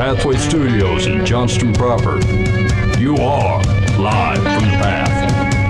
Pathway Studios in Johnston proper. You are live from the path.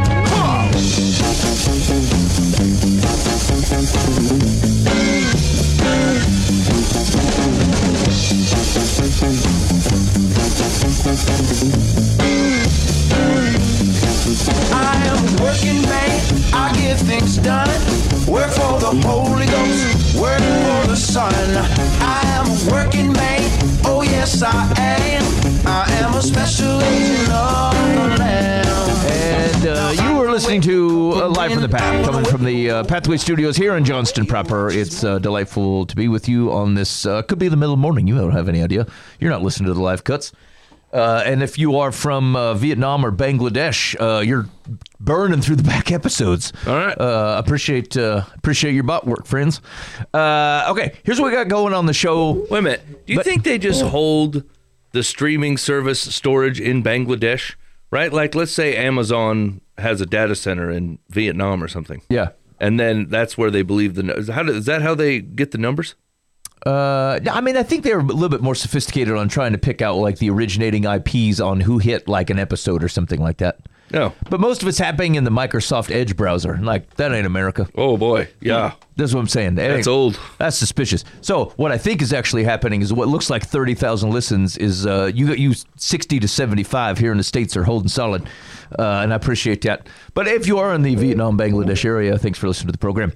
I am a working man, I get things done. Work for the Holy Ghost, work for the Son. I am a working man, oh yes I am. I am a special agent of the Lamb. And you were listening to Live from the Path, coming from the Pathway Studios here in Johnston proper. It's delightful to be with you on this, could be the middle of the morning. You don't have any idea. You're not listening to the live cuts. And if you are from Vietnam or Bangladesh, you're burning through the back episodes. All right. Appreciate your butt work, friends. Okay, here's what we got going on the show. Wait a minute. Do you think they just hold the streaming service storage in Bangladesh? Right? Like, let's say Amazon has a data center in Vietnam or something. Yeah. And then that's where they believe is that how they get the numbers? I mean, I think they're a little bit more sophisticated on trying to pick out like the originating IPs on who hit like an episode or something like that. No. But most of it's happening in the Microsoft Edge browser. Like, that ain't America. Oh, boy. Yeah. That's what I'm saying. That's old. That's suspicious. So what I think is actually happening is what looks like 30,000 listens is you 60 to 75 here in the States are holding solid. And I appreciate that. But if you are in the Vietnam, Bangladesh area, thanks for listening to the program.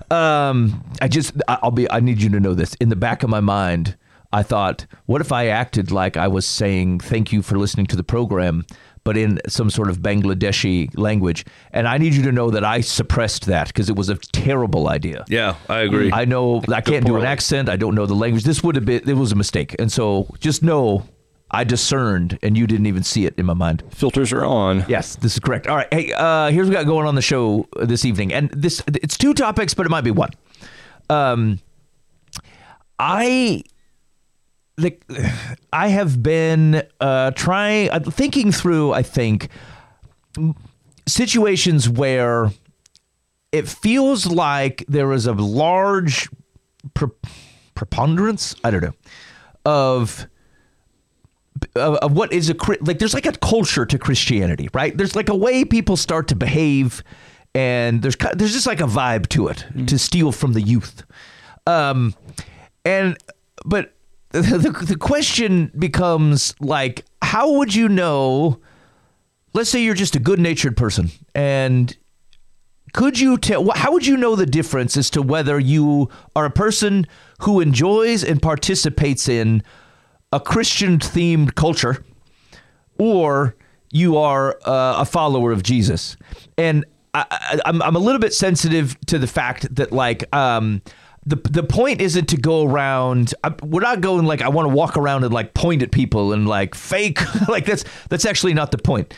I need you to know this. In the back of my mind, I thought, what if I acted like I was saying thank you for listening to the program, but in some sort of Bangladeshi language? And I need you to know that I suppressed that because it was a terrible idea. Yeah, I agree. I know I can't do an accent. I don't know the language. It was a mistake. And so just know I discerned, and you didn't even see it in my mind. Filters are on. Yes, this is correct. All right. Hey, here's what we got going on the show this evening. And it's two topics, but it might be one. I have been thinking through, I think, situations where it feels like there is a large preponderance, I don't know, of what is there's like a culture to Christianity, right? There's like a way people start to behave, and there's just like a vibe to it to steal from the youth. But the question becomes like, how would you know? Let's say you're just a good-natured person, and could you tell? How would you know the difference as to whether you are a person who enjoys and participates in a Christian-themed culture, or you are a follower of Jesus? And I'm a little bit sensitive to the fact that, like, the point isn't to go around. We're not going like I want to walk around and like point at people and like fake. Like that's actually not the point.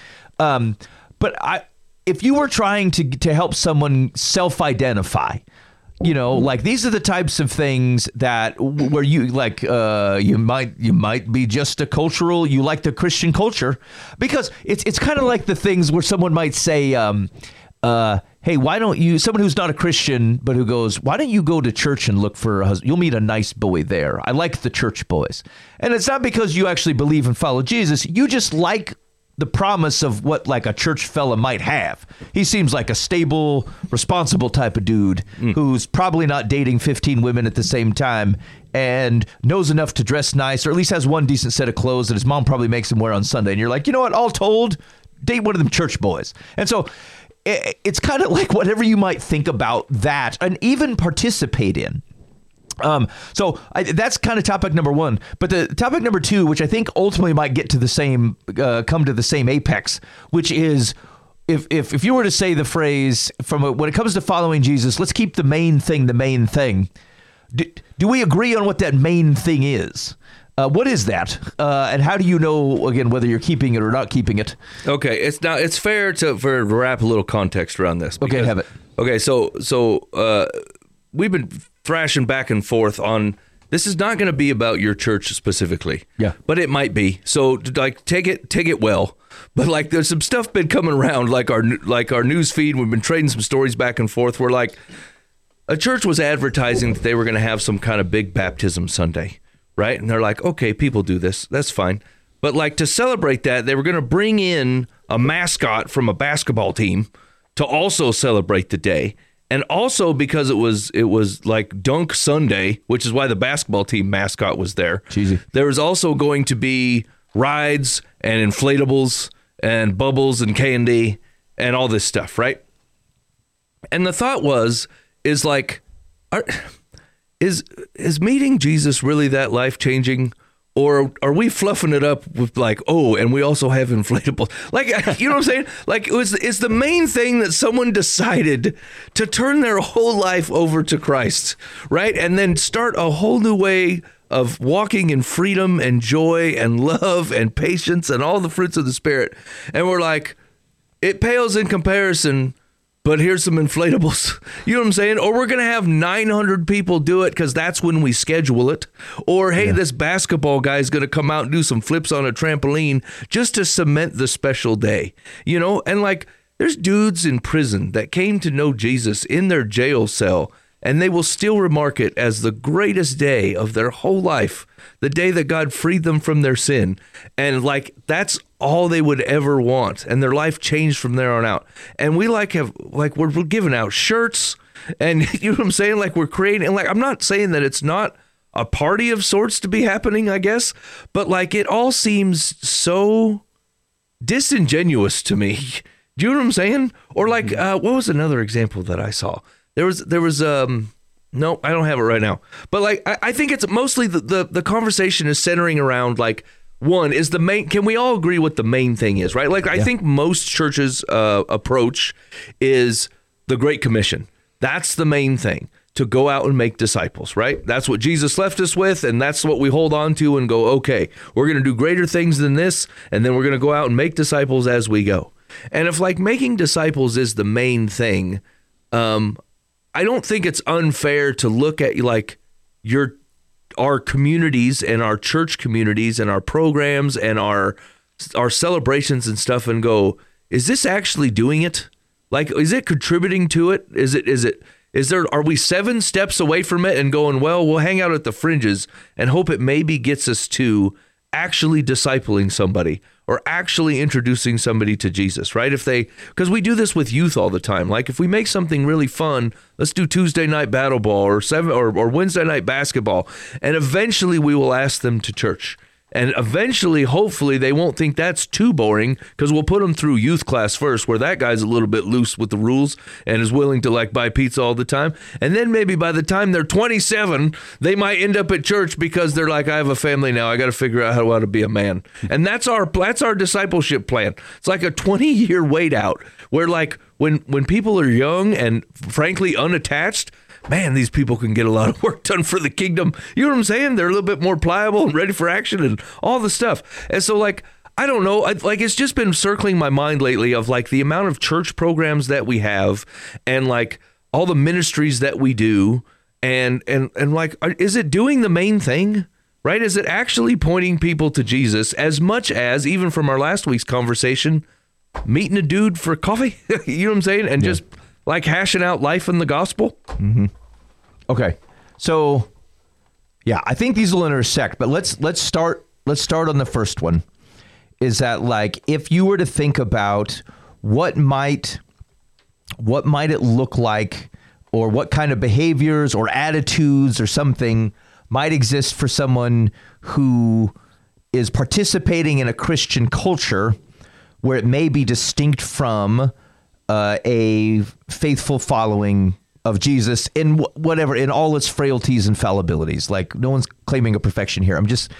But if you were trying to help someone self-identify, you know, like these are the types of things that where you like you might be just you like the Christian culture, because it's kind of like the things where someone might say, hey, why don't you, someone who's not a Christian but who goes, why don't you go to church and look for a husband? You'll meet a nice boy there. I like the church boys. And it's not because you actually believe and follow Jesus. You just like the promise of what like a church fella might have. He seems like a stable, responsible type of dude who's probably not dating 15 women at the same time and knows enough to dress nice, or at least has one decent set of clothes that his mom probably makes him wear on Sunday. And you're like, you know what, all told, date one of them church boys. And so it's kind of like whatever you might think about that and even participate in. So that's kind of topic number one. But the topic number two, which I think ultimately might get to the same, come to the same apex, which is if you were to say the phrase when it comes to following Jesus, let's keep the main thing the main thing. Do we agree on what that main thing is? What is that? And how do you know, again, whether you're keeping it or not keeping it? Okay, it's fair to wrap a little context around this. Because, okay, have it. Okay, so we've been thrashing back and forth on this is not going to be about your church specifically. Yeah. But it might be. So like take it well. But like there's some stuff been coming around like our news feed. We've been trading some stories back and forth where like a church was advertising that they were going to have some kind of big baptism Sunday, right? And they're like, okay, people do this. That's fine. But like to celebrate that, they were going to bring in a mascot from a basketball team to also celebrate the day. And also because it was like Dunk Sunday, which is why the basketball team mascot was there. Cheesy. There was also going to be rides and inflatables and bubbles and candy and all this stuff, right? And the thought is meeting Jesus really that life-changing? Or are we fluffing it up with like, oh, and we also have inflatables? Like, you know what I'm saying? Like, it's the main thing that someone decided to turn their whole life over to Christ, right? And then start a whole new way of walking in freedom and joy and love and patience and all the fruits of the Spirit. And we're like, it pales in comparison, but here's some inflatables. You know what I'm saying? Or we're going to have 900 people do it because that's when we schedule it. Or, hey, this basketball guy is going to come out and do some flips on a trampoline just to cement the special day. You know? And like, there's dudes in prison that came to know Jesus in their jail cell, and they will still remark it as the greatest day of their whole life, the day that God freed them from their sin. And like, that's all they would ever want. And their life changed from there on out. And we we're giving out shirts, and you know what I'm saying? Like, we're creating, and like, I'm not saying that it's not a party of sorts to be happening, I guess, but like, it all seems so disingenuous to me. Do you know what I'm saying? Or like, what was another example that I saw? There was no, I don't have it right now. But like, I think it's mostly the conversation is centering around like, one is the main, can we all agree what the main thing is, right? Like, I think most churches' approach is the Great Commission. That's the main thing, to go out and make disciples, right? That's what Jesus left us with, and that's what we hold on to and go, okay, we're going to do greater things than this, and then we're going to go out and make disciples as we go. And if like making disciples is the main thing, I don't think it's unfair to look at like our communities and our church communities and our programs and our celebrations and stuff and go, is this actually doing it? Like, is it contributing to it? Are we 7 steps away from it and going, well, we'll hang out at the fringes and hope it maybe gets us to actually discipling somebody or actually introducing somebody to Jesus, right? Because we do this with youth all the time. Like, if we make something really fun, let's do Tuesday night battle ball or Wednesday night basketball, and eventually we will ask them to church. And eventually, hopefully, they won't think that's too boring because we'll put them through youth class first, where that guy's a little bit loose with the rules and is willing to like buy pizza all the time. And then maybe by the time they're 27, they might end up at church because they're like, I have a family now. I got to figure out how to be a man. And that's our discipleship plan. It's like a 20-year wait out where like when people are young and frankly unattached, man, these people can get a lot of work done for the kingdom. You know what I'm saying? They're a little bit more pliable and ready for action and all the stuff. And so, like, I don't know. It's just been circling my mind lately of, like, the amount of church programs that we have and, like, all the ministries that we do. And like, is it doing the main thing? Right? Is it actually pointing people to Jesus as much as, even from our last week's conversation, meeting a dude for coffee? You know what I'm saying? And just like hashing out life in the gospel. Mm-hmm. Okay, so yeah, I think these will intersect, but let's start on the first one. Is that like, if you were to think about what might it look like, or what kind of behaviors or attitudes or something might exist for someone who is participating in a Christian culture where it may be distinct from a faithful following of Jesus in whatever, in all its frailties and fallibilities. Like, no one's claiming a perfection here. I'm just,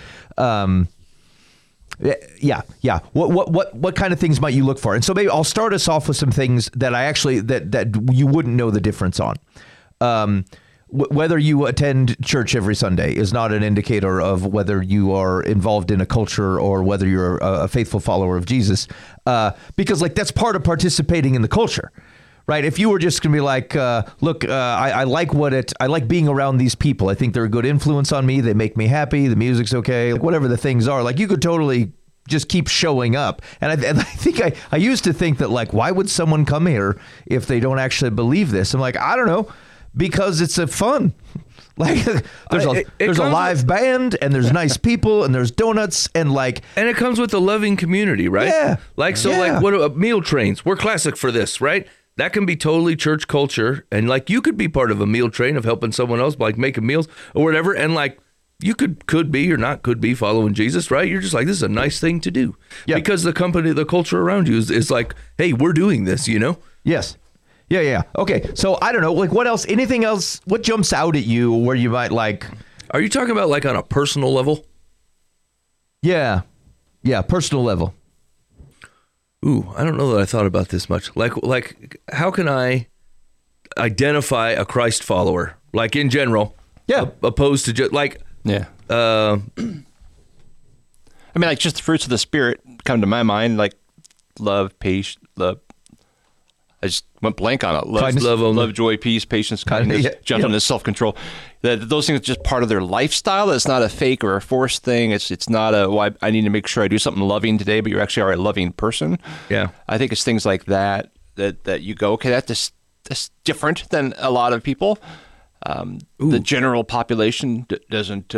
yeah. What kind of things might you look for? And so maybe I'll start us off with some things that I actually, that you wouldn't know the difference on. Whether you attend church every Sunday is not an indicator of whether you are involved in a culture or whether you're a faithful follower of Jesus, because like that's part of participating in the culture, right? If you were just gonna be like, look, I like being around these people. I think they're a good influence on me. They make me happy. The music's okay. Like whatever the things are, like you could totally just keep showing up. And I think I used to think that like, why would someone come here if they don't actually believe this? I'm like, I don't know. Because it's a fun. Like there's a live band and there's nice people and there's donuts and like. And it comes with a loving community, right? Yeah. Like, so like what meal trains, we're classic for this, right? That can be totally church culture. And like, you could be part of a meal train of helping someone else, like making meals or whatever. And like, you could be or not could be following Jesus, right? You're just like, this is a nice thing to do. Yeah. Because the culture around you is like, hey, we're doing this, you know? Yes. Yeah. Okay. So I don't know, like what else, anything else, what jumps out at you where you might like. Are you talking about like on a personal level? Yeah. Personal level. Ooh, I don't know that I thought about this much. Like how can I identify a Christ follower? Like in general. Yeah. Opposed to just like. Yeah. I mean, like just the fruits of the Spirit come to my mind, like love, patience, love. I just went blank on it. Love, joy, peace, patience, kindness, gentleness, self-control. Those things are just part of their lifestyle. It's not a fake or a forced thing. It's not I need to make sure I do something loving today, but you actually are a loving person. Yeah. I think it's things like that you go, okay, that's different than a lot of people. The general population doesn't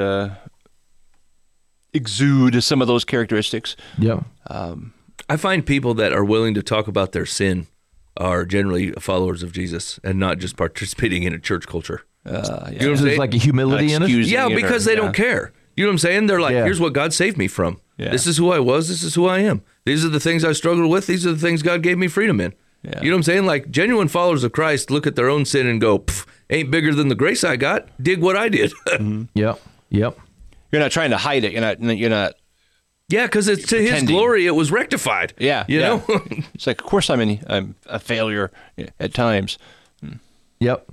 exude some of those characteristics. Yeah. I find people that are willing to talk about their sin are generally followers of Jesus and not just participating in a church culture. You know what I'm saying? There's like a humility in it? Yeah, because they don't care. You know what I'm saying? They're like, here's what God saved me from. Yeah. This is who I was. This is who I am. These are the things I struggled with. These are the things God gave me freedom in. Yeah. You know what I'm saying? Like genuine followers of Christ look at their own sin and go, ain't bigger than the grace I got. Dig what I did. Mm-hmm. Yep. You're not trying to hide it. You're not. Yeah, because it's to His glory. It was rectified. Yeah, you know. It's like, of course, I'm a failure at times. Yep.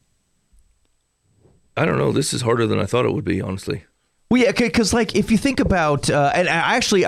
I don't know. This is harder than I thought it would be, honestly. Well, yeah, because like if you think about, and actually,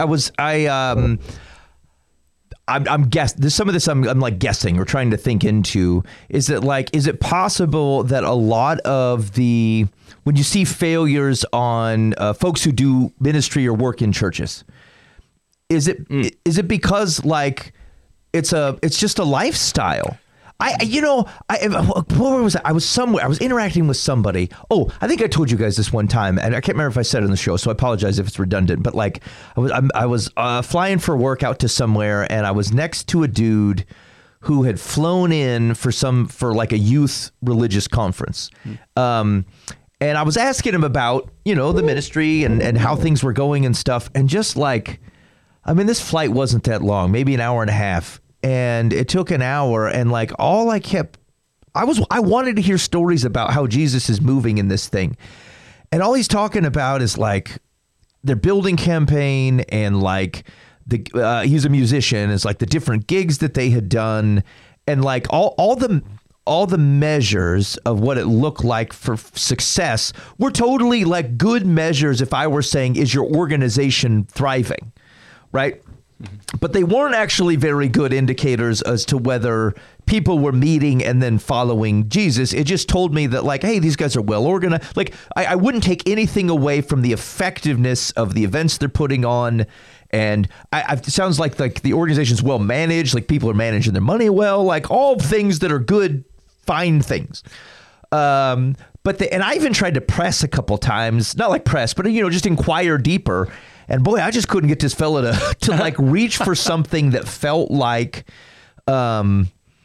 I'm guessing. Some of this I'm like guessing or trying to think into. Is it possible that a lot of when you see failures on folks who do ministry or work in churches, is it because like it's just a lifestyle? Where was I? I was somewhere. I was interacting with somebody. Oh, I think I told you guys this one time, and I can't remember if I said it on the show, so I apologize if it's redundant. But like, I was flying for work out to somewhere, and I was next to a dude who had flown in for like a youth religious conference. And I was asking him about, the ministry and how things were going and stuff. And just like, I mean, this flight wasn't that long, maybe an hour and a half. And it took an hour. And like I wanted to hear stories about how Jesus is moving in this thing. And all he's talking about is like their building campaign and like he's a musician. It's like the different gigs that they had done and like all the measures of what it looked like for success were totally like good measures. If I were saying, is your organization thriving? Right. But they weren't actually very good indicators as to whether people were meeting and then following Jesus. It just told me that like, hey, these guys are well organized. Like I wouldn't take anything away from the effectiveness of the events they're putting on. And it sounds like the organization's well managed, like people are managing their money well, like all things that are good, fine things. And I even tried to press a couple times, not like press, but just inquire deeper. And boy, I just couldn't get this fella to like reach for something that felt like I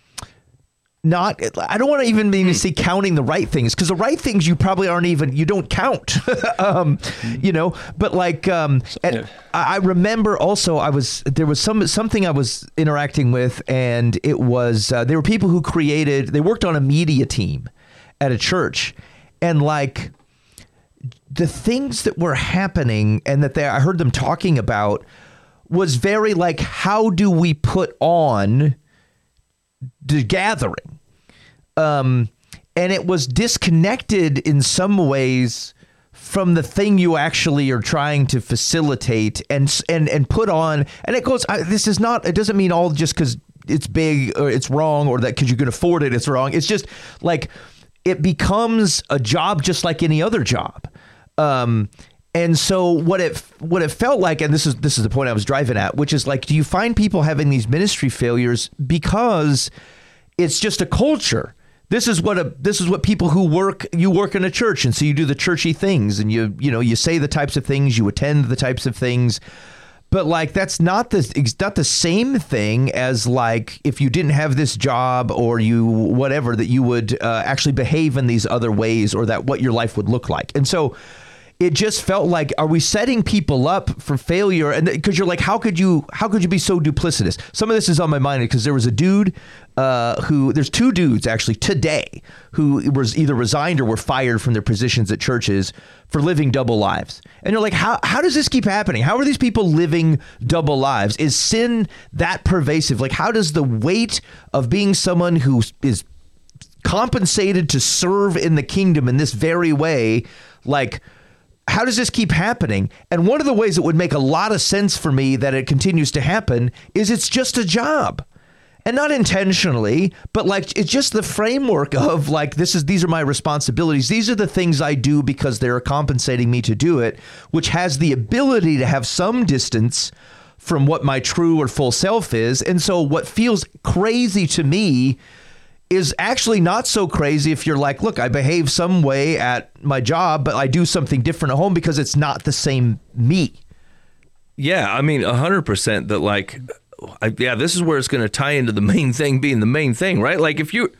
don't want to even mean to say counting the right things, because the right things you probably you don't count, but like, I remember also there was something I was interacting with, and it was, there were people who they worked on a media team at a church, and like the things that were happening and that I heard them talking about was very like, how do we put on the gathering? And it was disconnected in some ways from the thing you actually are trying to facilitate and put on. And it goes, it doesn't mean all just because it's big or it's wrong, or that because you can afford it, it's wrong. It's just like, it becomes a job just like any other job. And so what it felt like, and this is the point I was driving at, which is like, do you find people having these ministry failures because it's just a culture This is what people who work in a church, and so you do the churchy things, and you say the types of things, you attend the types of things. But like that's not the same thing as like if you didn't have this job or you whatever, that you would actually behave in these other ways, or that what your life would look like. And so it just felt like, are we setting people up for failure? And because you're like, how could you be so duplicitous? Some of this is on my mind because there was a dude there's two dudes actually today who was either resigned or were fired from their positions at churches for living double lives. And you're like, how does this keep happening? How are these people living double lives? Is sin that pervasive? Like, how does the weight of being someone who is compensated to serve in the kingdom in this very way, like, how does this keep happening? And one of the ways it would make a lot of sense for me that it continues to happen is it's just a job. And not intentionally, but like it's just the framework of like, these are my responsibilities. These are the things I do because they're compensating me to do it, which has the ability to have some distance from what my true or full self is. And so what feels crazy to me is actually not so crazy if you're like, look, I behave some way at my job, but I do something different at home because it's not the same me. Yeah, I mean, 100% that like, this is where it's going to tie into the main thing being the main thing, right? Like if you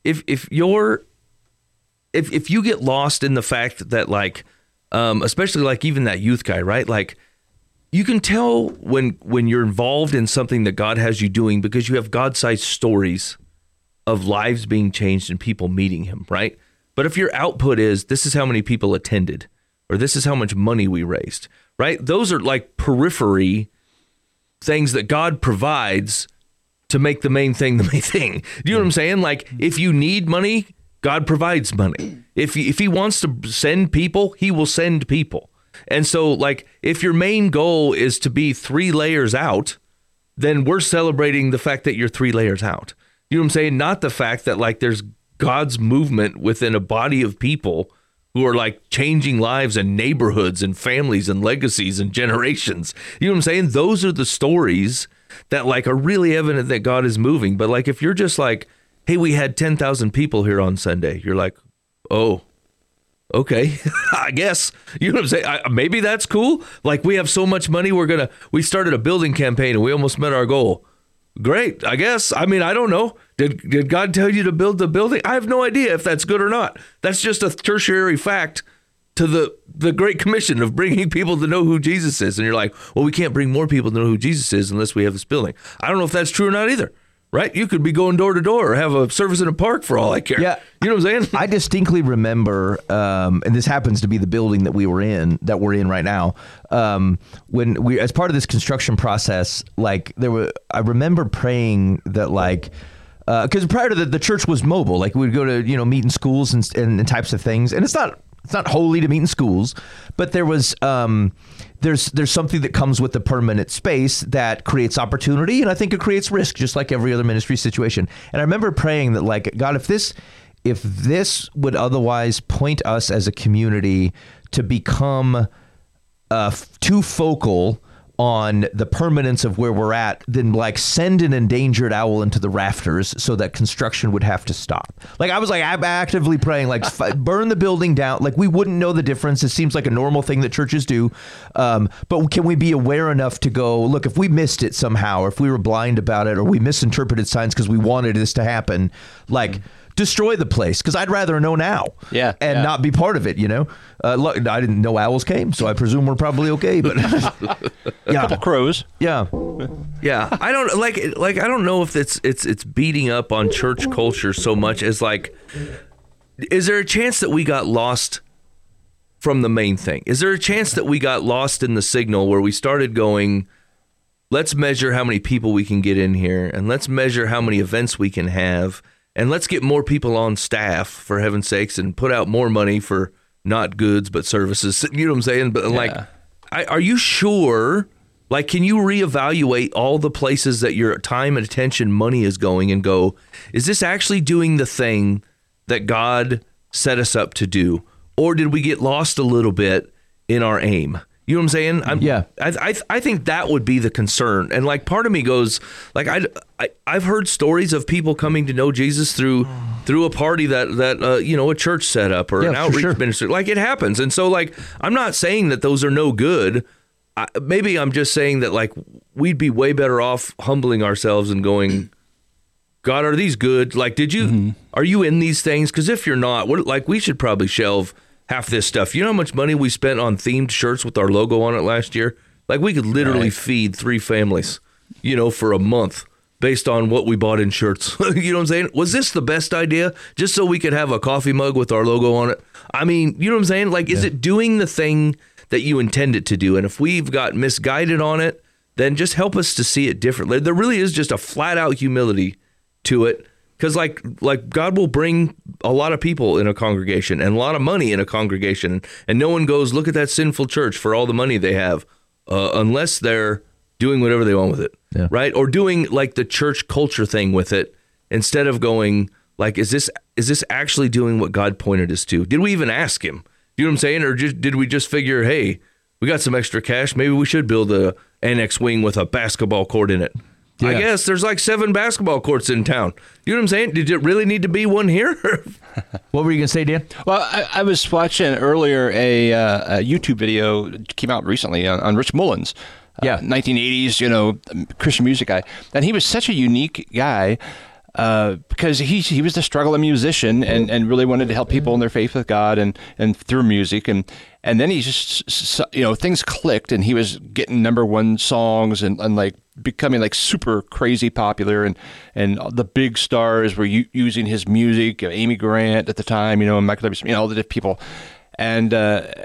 get lost in the fact that like, especially like even that youth guy, right? Like you can tell when you're involved in something that God has you doing because you have God-sized stories of lives being changed and people meeting him, right? But if your output is, this is how many people attended, or this is how much money we raised, right? Those are like periphery things that God provides to make the main thing the main thing. Do you know what I'm saying? Like if you need money, God provides money. If he wants to send people, he will send people. And so like if your main goal is to be 3 layers out, then we're celebrating the fact that you're 3 layers out. You know what I'm saying? Not the fact that like there's God's movement within a body of people who are like changing lives and neighborhoods and families and legacies and generations. You know what I'm saying? Those are the stories that like are really evident that God is moving. But like if you're just like, hey, we had 10,000 people here on Sunday, you're like, oh, okay, I guess. You know what I'm saying? Maybe that's cool. Like we have so much money, we started a building campaign and we almost met our goal. Great, I guess. I mean, I don't know. Did God tell you to build the building? I have no idea if that's good or not. That's just a tertiary fact to the Great Commission of bringing people to know who Jesus is. And you're like, well, we can't bring more people to know who Jesus is unless we have this building. I don't know if that's true or not either. Right? You could be going door to door or have a service in a park for all I care. Yeah. You know what I'm saying? I distinctly remember, and this happens to be the building that we're in right now. When we, as part of this construction process, like I remember praying that like, because prior to the church was mobile, like we'd go to, meet in schools and types of things. And it's not holy to meet in schools, but there was, there's something that comes with the permanent space that creates opportunity, and I think it creates risk, just like every other ministry situation. And I remember praying that, like, God, if this would otherwise point us as a community to become too focal on the permanence of where we're at, then like send an endangered owl into the rafters so that construction would have to stop. Like I was like, I'm actively praying, like burn the building down. Like we wouldn't know the difference. It seems like a normal thing that churches do. But can we be aware enough to go, look, if we missed it somehow, or if we were blind about it, or we misinterpreted signs because we wanted this to happen, like destroy the place, because I'd rather know now and not be part of it, Look, I didn't know owls came, so I presume we're probably okay, but a couple crows. Yeah. I don't I don't know if it's beating up on church culture so much as like, is there a chance that we got lost from the main thing? Is there a chance that we got lost in the signal where we started going, let's measure how many people we can get in here, and let's measure how many events we can have, and let's get more people on staff, for heaven's sakes, and put out more money for not goods but services. You know what I'm saying? But like, are you sure? Like, can you reevaluate all the places that your time and attention, money is going, and go, is this actually doing the thing that God set us up to do? Or did we get lost a little bit in our aim? You know what I'm saying? I think that would be the concern. And like part of me goes, like I've heard stories of people coming to know Jesus through a party that a church set up or an outreach ministry. Like it happens. And so like I'm not saying that those are no good. Maybe I'm just saying that like we'd be way better off humbling ourselves and going, God, are these good? Like, are you in these things? Because if you're not, we should probably shelve half this stuff. You know how much money we spent on themed shirts with our logo on it last year? Like we could literally feed 3 families, for a month based on what we bought in shirts. You know what I'm saying? Was this the best idea? Just so we could have a coffee mug with our logo on it? I mean, you know what I'm saying? Like, is it doing the thing that you intend it to do? And if we've got misguided on it, then just help us to see it differently. There really is just a flat out humility to it. Because like God will bring a lot of people in a congregation and a lot of money in a congregation, and no one goes, look at that sinful church for all the money they have, unless they're doing whatever they want with it, right? Or doing like the church culture thing with it, instead of going like, is this actually doing what God pointed us to? Did we even ask him? You know what I'm saying? Or did we just figure, hey, we got some extra cash, maybe we should build a annex wing with a basketball court in it? Yeah. I guess there's like 7 basketball courts in town. You know what I'm saying? Did it really need to be one here? What were you going to say, Dan? Well, I was watching earlier a YouTube video came out recently on Rich Mullins. 1980s, Christian music guy. And he was such a unique guy because he was the struggling musician and really wanted to help people in their faith with God and through music. And then he just, things clicked and he was getting #1 songs and like becoming like super crazy popular. And the big stars were using his music, Amy Grant at the time, and Michael W. All the different people. And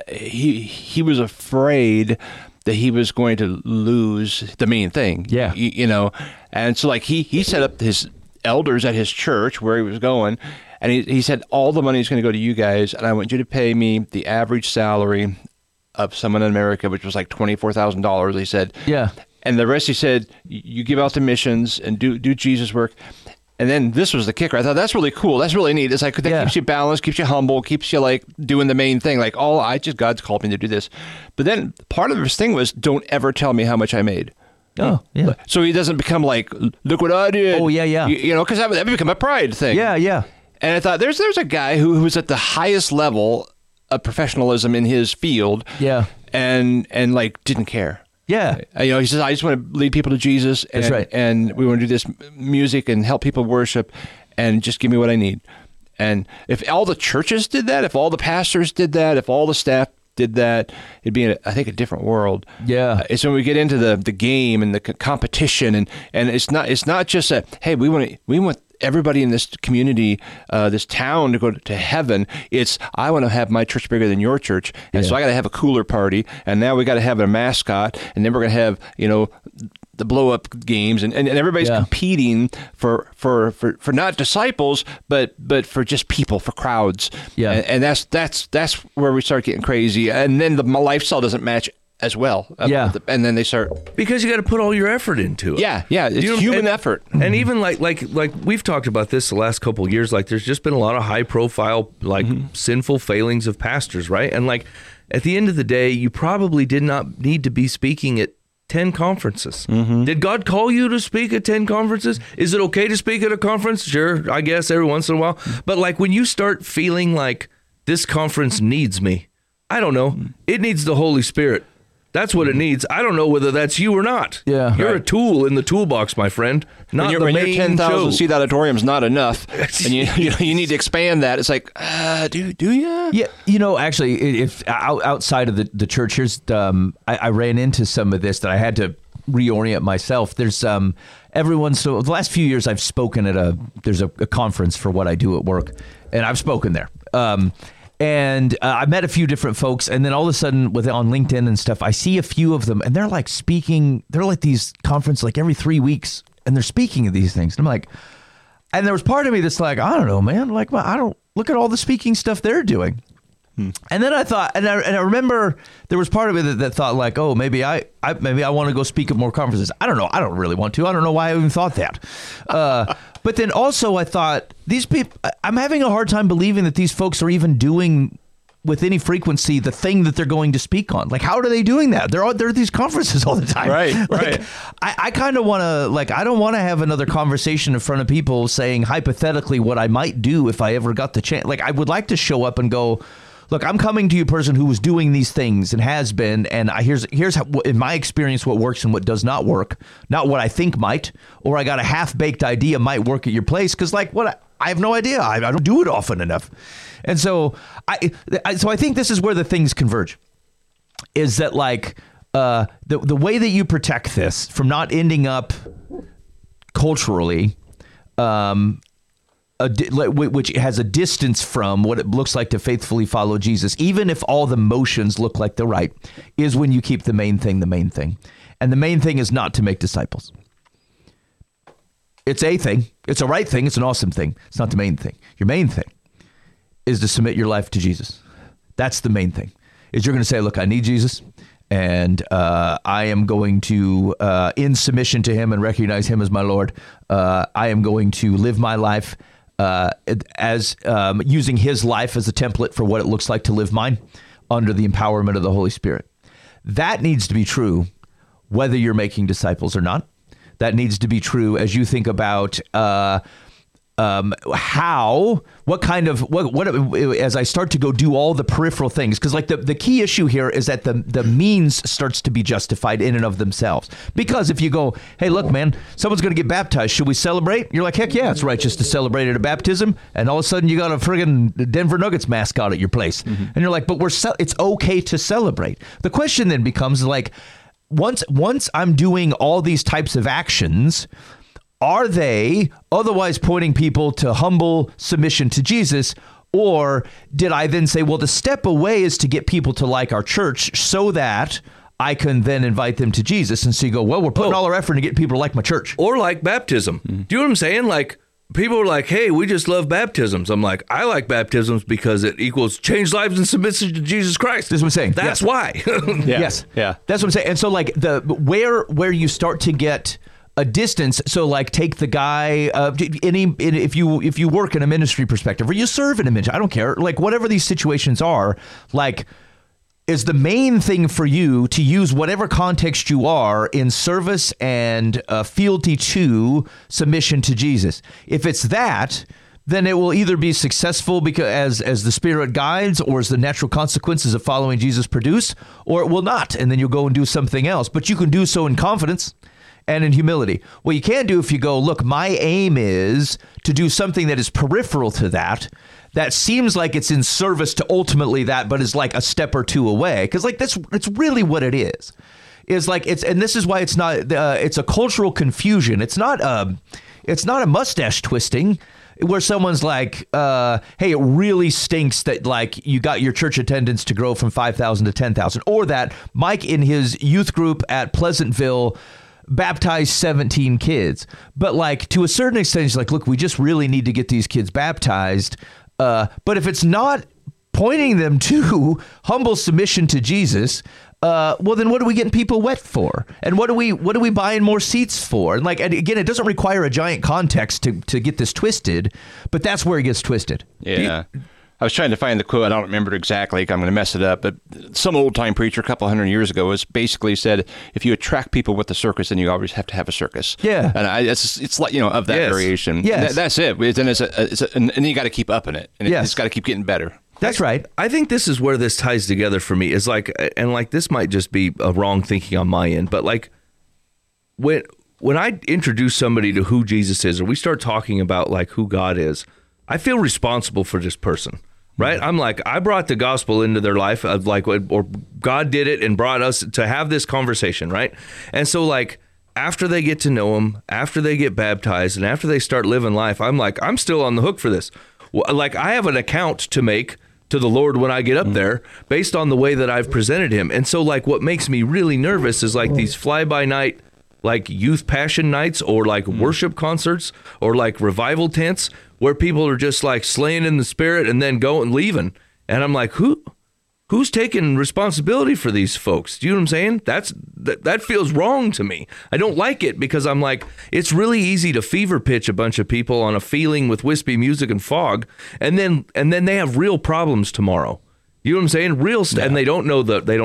he was afraid that he was going to lose the main thing. Yeah. And so like he set up his elders at his church where he was going, and he said, all the money is going to go to you guys, and I want you to pay me the average salary of someone in America, which was like $24,000. He said, and the rest, he said, you give out to missions and do Jesus work. And then this was the kicker. I thought that's really cool. That's really neat. It's like that keeps you balanced, keeps you humble, keeps you like doing the main thing. Like God's called me to do this. But then part of his thing was, don't ever tell me how much I made. Oh, yeah. So he doesn't become like, look what I did. Oh, yeah. Because that would become a pride thing. Yeah. And I thought, there's a guy who was at the highest level of professionalism in his field. Yeah. And like didn't care. Yeah. He says, I just want to lead people to Jesus. And, that's right. And we want to do this music and help people worship and just give me what I need. And if all the churches did that, if all the pastors did that, if all the staff did that, it'd be, I think, a different world. Yeah. It's when we get into the game and the competition, and it's not just a, hey, we want everybody in this community, this town to go to heaven. It's, I want to have my church bigger than your church, and so I got to have a cooler party, and now we got to have a mascot, and then we're going to have the blow up games, and everybody's competing for not disciples, but for just people, for crowds. Yeah. And that's where we start getting crazy, and then the lifestyle doesn't match as well. Yeah. And then they start, because you got to put all your effort into it. Yeah. It's human effort. And even like we've talked about this the last couple of years, like there's just been a lot of high profile, like sinful failings of pastors, right? And like at the end of the day, you probably did not need to be speaking at 10 conferences. Did God call you to speak at 10 conferences? Is it okay to speak at a conference? Sure, I guess every once in a while. But like when you start feeling like this conference needs me, I don't know, it needs the Holy Spirit. That's what it needs. I don't know whether that's you or not. Yeah. You're a tool in the toolbox, my friend. Not the main when your 10,000 show. seat auditorium's not enough, and you need to expand that. It's like, do you? Yeah, actually, if outside of the church, here's I ran into some of this that I had to reorient myself. There's the last few years I've spoken at there's a conference for what I do at work, and I've spoken there. And I met a few different folks, and then all of a sudden, on LinkedIn and stuff, I see a few of them, and they're like speaking. They're like these conferences like every 3 weeks, and they're speaking at these things. And I'm like, and there was part of me that's like, I don't know, man. Like, I don't look at all the speaking stuff they're doing. And then I thought, and I remember there was part of me that thought like, oh, maybe I want to go speak at more conferences. I don't know. I don't really want to. I don't know why I even thought that. But then also I thought, these people, I'm having a hard time believing that these folks are even doing with any frequency the thing that they're going to speak on. Like, how are they doing that? They're at these conferences all the time. Right, like, right. I kind of want to, like, I don't want to have another conversation in front of people saying hypothetically what I might do if I ever got the chance. Like, I would like to show up and go, look, I'm coming to you, person who was doing these things and has been, and here's how, in my experience, what works and what does not work. Not what I think might, or I got a half-baked idea might work at your place, because, like, what I have no idea. I don't do it often enough. And so I think this is where the things converge, is that, like, the way that you protect this from not ending up culturally, which has a distance from what it looks like to faithfully follow Jesus, even if all the motions look like they're right, is when you keep the main thing the main thing. And the main thing is not to make disciples. It's a thing. It's a right thing. It's an awesome thing. It's not the main thing. Your main thing is to submit your life to Jesus. That's the main thing. Is you're going to say, look, I need Jesus, and I am going to, in submission to him and recognize him as my Lord, I am going to live my life as using his life as a template for what it looks like to live mine under the empowerment of the Holy Spirit. That needs to be true whether you're making disciples or not. That needs to be true as you think about as I start to go do all the peripheral things, because, like, the key issue here is that the means starts to be justified in and of themselves. Because if you go, hey, look, man, someone's going to get baptized, should we celebrate? You're like, heck yeah, it's righteous to celebrate at a baptism. And all of a sudden you got a friggin' Denver Nuggets mascot at your place. Mm-hmm. And you're like, but it's okay to celebrate. The question then becomes, like, once I'm doing all these types of actions, are they otherwise pointing people to humble submission to Jesus? Or did I then say, well, the step away is to get people to like our church so that I can then invite them to Jesus? And so you go, well, we're putting all our effort to get people to like my church. Or like baptism. Mm-hmm. Do you know what I'm saying? Like, people are like, hey, we just love baptisms. I'm like, I like baptisms because it equals changed lives and submission to Jesus Christ. This is what I'm saying. That's why. Yeah. Yes. Yeah. That's what I'm saying. And so, like, where you start to get a distance. So, like, take the guy, if you work in a ministry perspective, or you serve in a ministry, I don't care. Like, whatever these situations are, like, is the main thing for you to use whatever context you are in service and fealty to submission to Jesus. If it's that, then it will either be successful because as the Spirit guides, or as the natural consequences of following Jesus produce, or it will not, and then you'll go and do something else. But you can do so in confidence and in humility. What you can do if you go, look, my aim is to do something that is peripheral to that seems like it's in service to ultimately that, but is like a step or two away. Because, like, it's really what it is. Is like, and this is why it's not, it's a cultural confusion. It's not a mustache twisting where someone's like, hey, it really stinks that, like, you got your church attendance to grow from 5,000 to 10,000, or that Mike in his youth group at Pleasantville baptized 17 kids. But, like, to a certain extent, it's like, look, we just really need to get these kids baptized. But if it's not pointing them to humble submission to Jesus, well, then what are we getting people wet for? And what are we buying more seats for? And, like, and again, it doesn't require a giant context to get this twisted, but that's where it gets twisted. Yeah. I was trying to find the quote. I don't remember it exactly. I'm going to mess it up. But some old-time preacher a couple hundred years ago was basically said, if you attract people with the circus, then you always have to have a circus. Yeah. And it's like, of that variation. Yes. That's it. And then you got to keep upping it. And it's got to keep getting better. That's right. I think this is where this ties together for me. Is like, and like, this might just be a wrong thinking on my end, but, like, when I introduce somebody to who Jesus is, or we start talking about, like, who God is, I feel responsible for this person, right? I'm like, I brought the gospel into their life, of, like, or God did it and brought us to have this conversation, right? And so, like, after they get to know him, after they get baptized, and after they start living life, I'm like, I'm still on the hook for this. Like, I have an account to make to the Lord when I get up there based on the way that I've presented him. And so, like, what makes me really nervous is, like, these fly-by-night, like, youth passion nights, or, like, worship concerts, or, like, revival tents where people are just, like, slaying in the Spirit and then going and leaving. And I'm like, who's taking responsibility for these folks? Do you know what I'm saying? That feels wrong to me. I don't like it, because I'm like, it's really easy to fever pitch a bunch of people on a feeling with wispy music and fog, and then they have real problems tomorrow. You know what I'm saying? Real stuff. And they don't know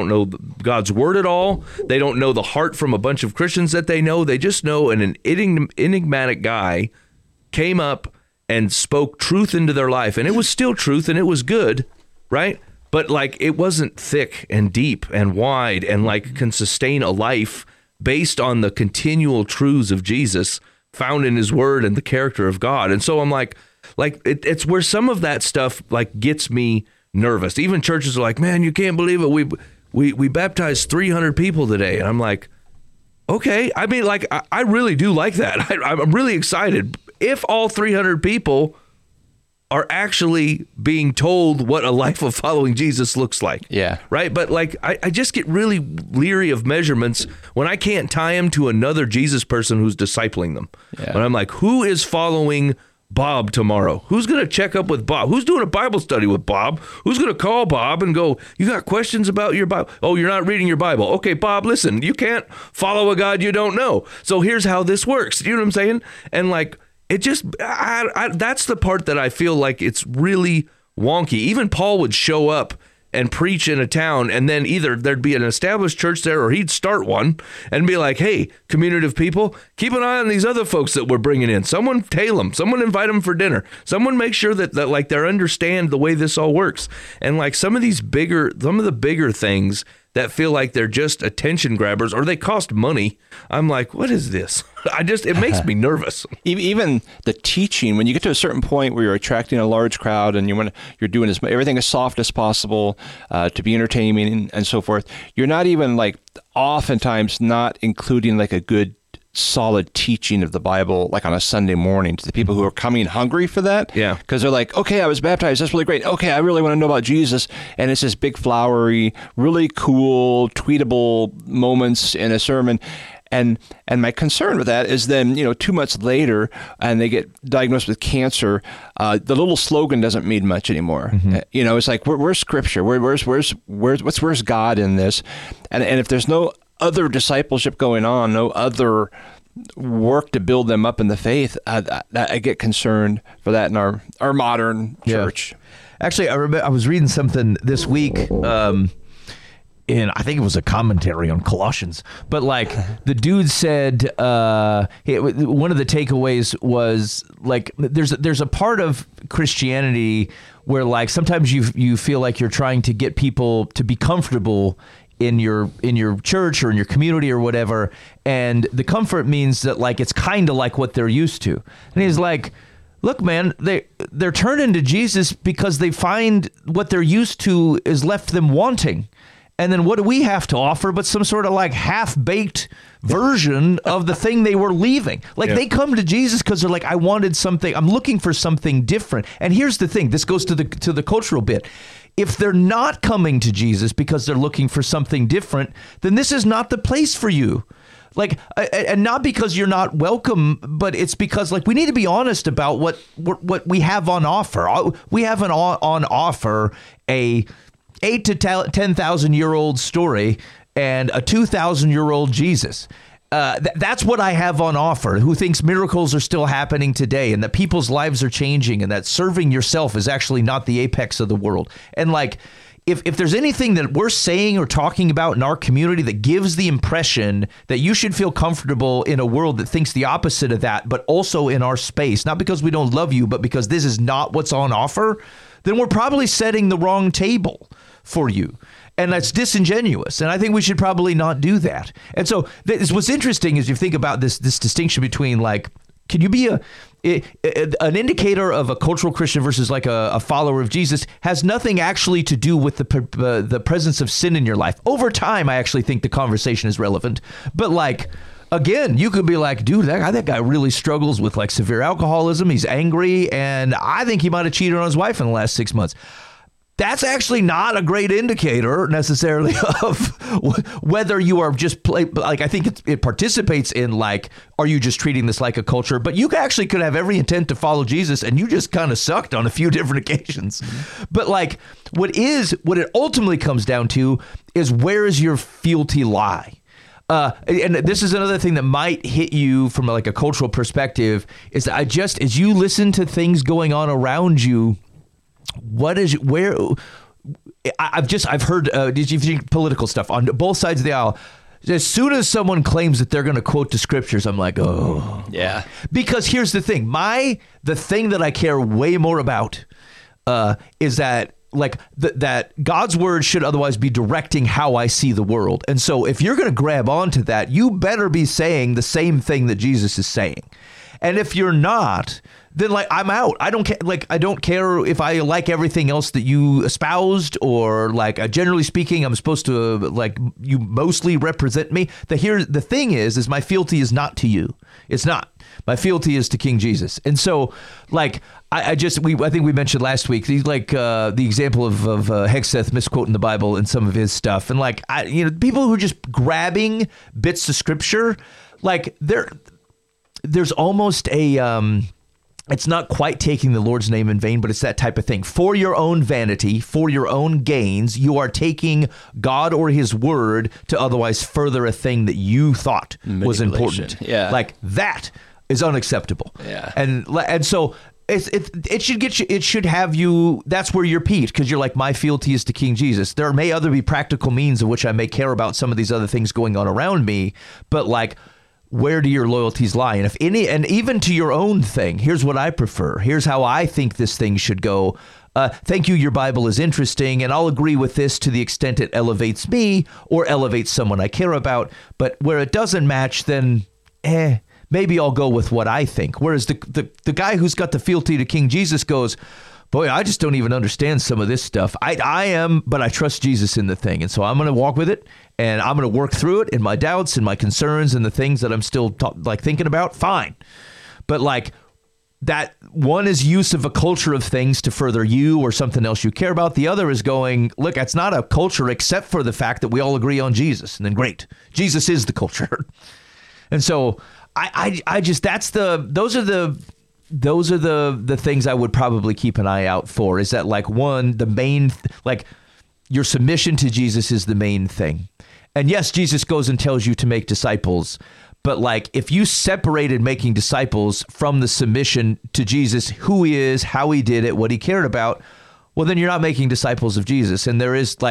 God's word at all. They don't know the heart from a bunch of Christians that they know. They just know an enigmatic guy came up and spoke truth into their life. And it was still truth and it was good, right? But like it wasn't thick and deep and wide and like can sustain a life based on the continual truths of Jesus found in his word and the character of God. And so I'm like it's where some of that stuff like gets me nervous. Even churches are like, man, you can't believe it. We baptized 300 people today. And I'm like, okay. I mean, like, I really do like that. I'm really excited. If all 300 people are actually being told what a life of following Jesus looks like. Yeah. Right. But like, I just get really leery of measurements when I can't tie them to another Jesus person who's discipling them. Yeah. When I'm like, who is following Bob tomorrow? Who's going to check up with Bob? Who's doing a Bible study with Bob? Who's going to call Bob and go, you got questions about your Bible? Oh, you're not reading your Bible. Okay, Bob, listen, you can't follow a God you don't know. So here's how this works. You know what I'm saying? And like, it just, that's the part that I feel like it's really wonky. Even Paul would show up and preach in a town, and then either there'd be an established church there or he'd start one and be like, hey, community of people, keep an eye on these other folks that we're bringing in. Someone tail them. Someone invite them for dinner. Someone make sure that like they understand the way this all works. And like some of the bigger things that feel like they're just attention grabbers or they cost money, I'm like, what is this? It makes me nervous. Even the teaching, when you get to a certain point where you're attracting a large crowd and you're doing everything as soft as possible to be entertaining and so forth, you're not even like oftentimes not including like a good solid teaching of the Bible, like on a Sunday morning to the people who are coming hungry for that. Yeah. Because they're like, okay, I was baptized. That's really great. Okay, I really want to know about Jesus. And it's this big, flowery, really cool, tweetable moments in a sermon. And my concern with that is then, 2 months later, and they get diagnosed with cancer, the little slogan doesn't mean much anymore. Mm-hmm. It's like, where's Scripture? Where's God in this? And if there's no other discipleship going on, no other work to build them up in the faith, I get concerned for that in our modern church. Actually, I was reading something this week, and I think it was a commentary on Colossians, but like the dude said, one of the takeaways was like, there's a part of Christianity where like sometimes you feel like you're trying to get people to be comfortable in your church or in your community or whatever, and the comfort means that like it's kind of like what they're used to. And he's like, look, man, they're turning to Jesus because they find what they're used to is left them wanting. And then what do we have to offer but some sort of like half-baked version of the thing they were leaving? Like they come to Jesus because they're like, I wanted something. I'm looking for something different. And here's the thing. This goes to the cultural bit. If they're not coming to Jesus because they're looking for something different, then this is not the place for you. Like, and not because you're not welcome, but it's because like we need to be honest about what we have on offer. We have on offer a 8 to 10,000 year old story and a 2,000 year old Jesus. That's what I have on offer, who thinks miracles are still happening today and that people's lives are changing and that serving yourself is actually not the apex of the world. And like, if there's anything that we're saying or talking about in our community that gives the impression that you should feel comfortable in a world that thinks the opposite of that, but also in our space, not because we don't love you, but because this is not what's on offer, then we're probably setting the wrong table for you. And that's disingenuous. And I think we should probably not do that. And so what's interesting is you think about this distinction between like, can you be an indicator of a cultural Christian versus like a follower of Jesus has nothing actually to do with the presence of sin in your life. Over time, I actually think the conversation is relevant. But like, again, you could be like, dude, that guy really struggles with like severe alcoholism. He's angry. And I think he might have cheated on his wife in the last 6 months. That's actually not a great indicator necessarily of whether you are just like, I think it participates in like, are you just treating this like a culture? But you actually could have every intent to follow Jesus and you just kind of sucked on a few different occasions. Mm-hmm. But like what it ultimately comes down to is where is your fealty lie? And this is another thing that might hit you from like a cultural perspective is that as you listen to things going on around you, I've heard political stuff on both sides of the aisle. As soon as someone claims that they're going to quote the scriptures, I'm like, oh, yeah. Because here's the thing: the thing that I care way more about is that that God's word should otherwise be directing how I see the world. And so, if you're going to grab onto that, you better be saying the same thing that Jesus is saying. And if you're not, then I'm out. I don't care. I don't care if I like everything else that you espoused, or generally speaking, I'm supposed to you mostly represent me. The thing is my fealty is not to you. It's not. My fealty is to King Jesus. And so I think we mentioned last week the example of Hegseth misquoting the Bible in some of his stuff, and people who are just grabbing bits of scripture, there's almost a it's not quite taking the Lord's name in vain, but it's that type of thing. For your own vanity, for your own gains, you are taking God or his word to otherwise further a thing that you thought was important. Yeah. That is unacceptable. Yeah. And so it should get you, it should have you, that's where you're peaked, because you're like, my fealty is to King Jesus. There may other be practical means of which I may care about some of these other things going on around me, but where do your loyalties lie? And if any, and even to your own thing, here's what I prefer. Here's how I think this thing should go. Thank you. Your Bible is interesting, and I'll agree with this to the extent it elevates me or elevates someone I care about. But where it doesn't match, then maybe I'll go with what I think. Whereas the guy who's got the fealty to King Jesus goes, boy, I just don't even understand some of this stuff. I am, but I trust Jesus in the thing. And so I'm going to walk with it, and I'm going to work through it in my doubts and my concerns and the things that I'm still thinking about. Fine. But that one is use of a culture of things to further you or something else you care about. The other is going, look, it's not a culture except for the fact that we all agree on Jesus. And then great. Jesus is the culture. And so I just, those are the things I would probably keep an eye out for, is that one, the main, your submission to Jesus is the main thing. And yes, Jesus goes and tells you to make disciples, but if you separated making disciples from the submission to Jesus, who he is, how he did it, what he cared about, well, then you're not making disciples of Jesus. And there is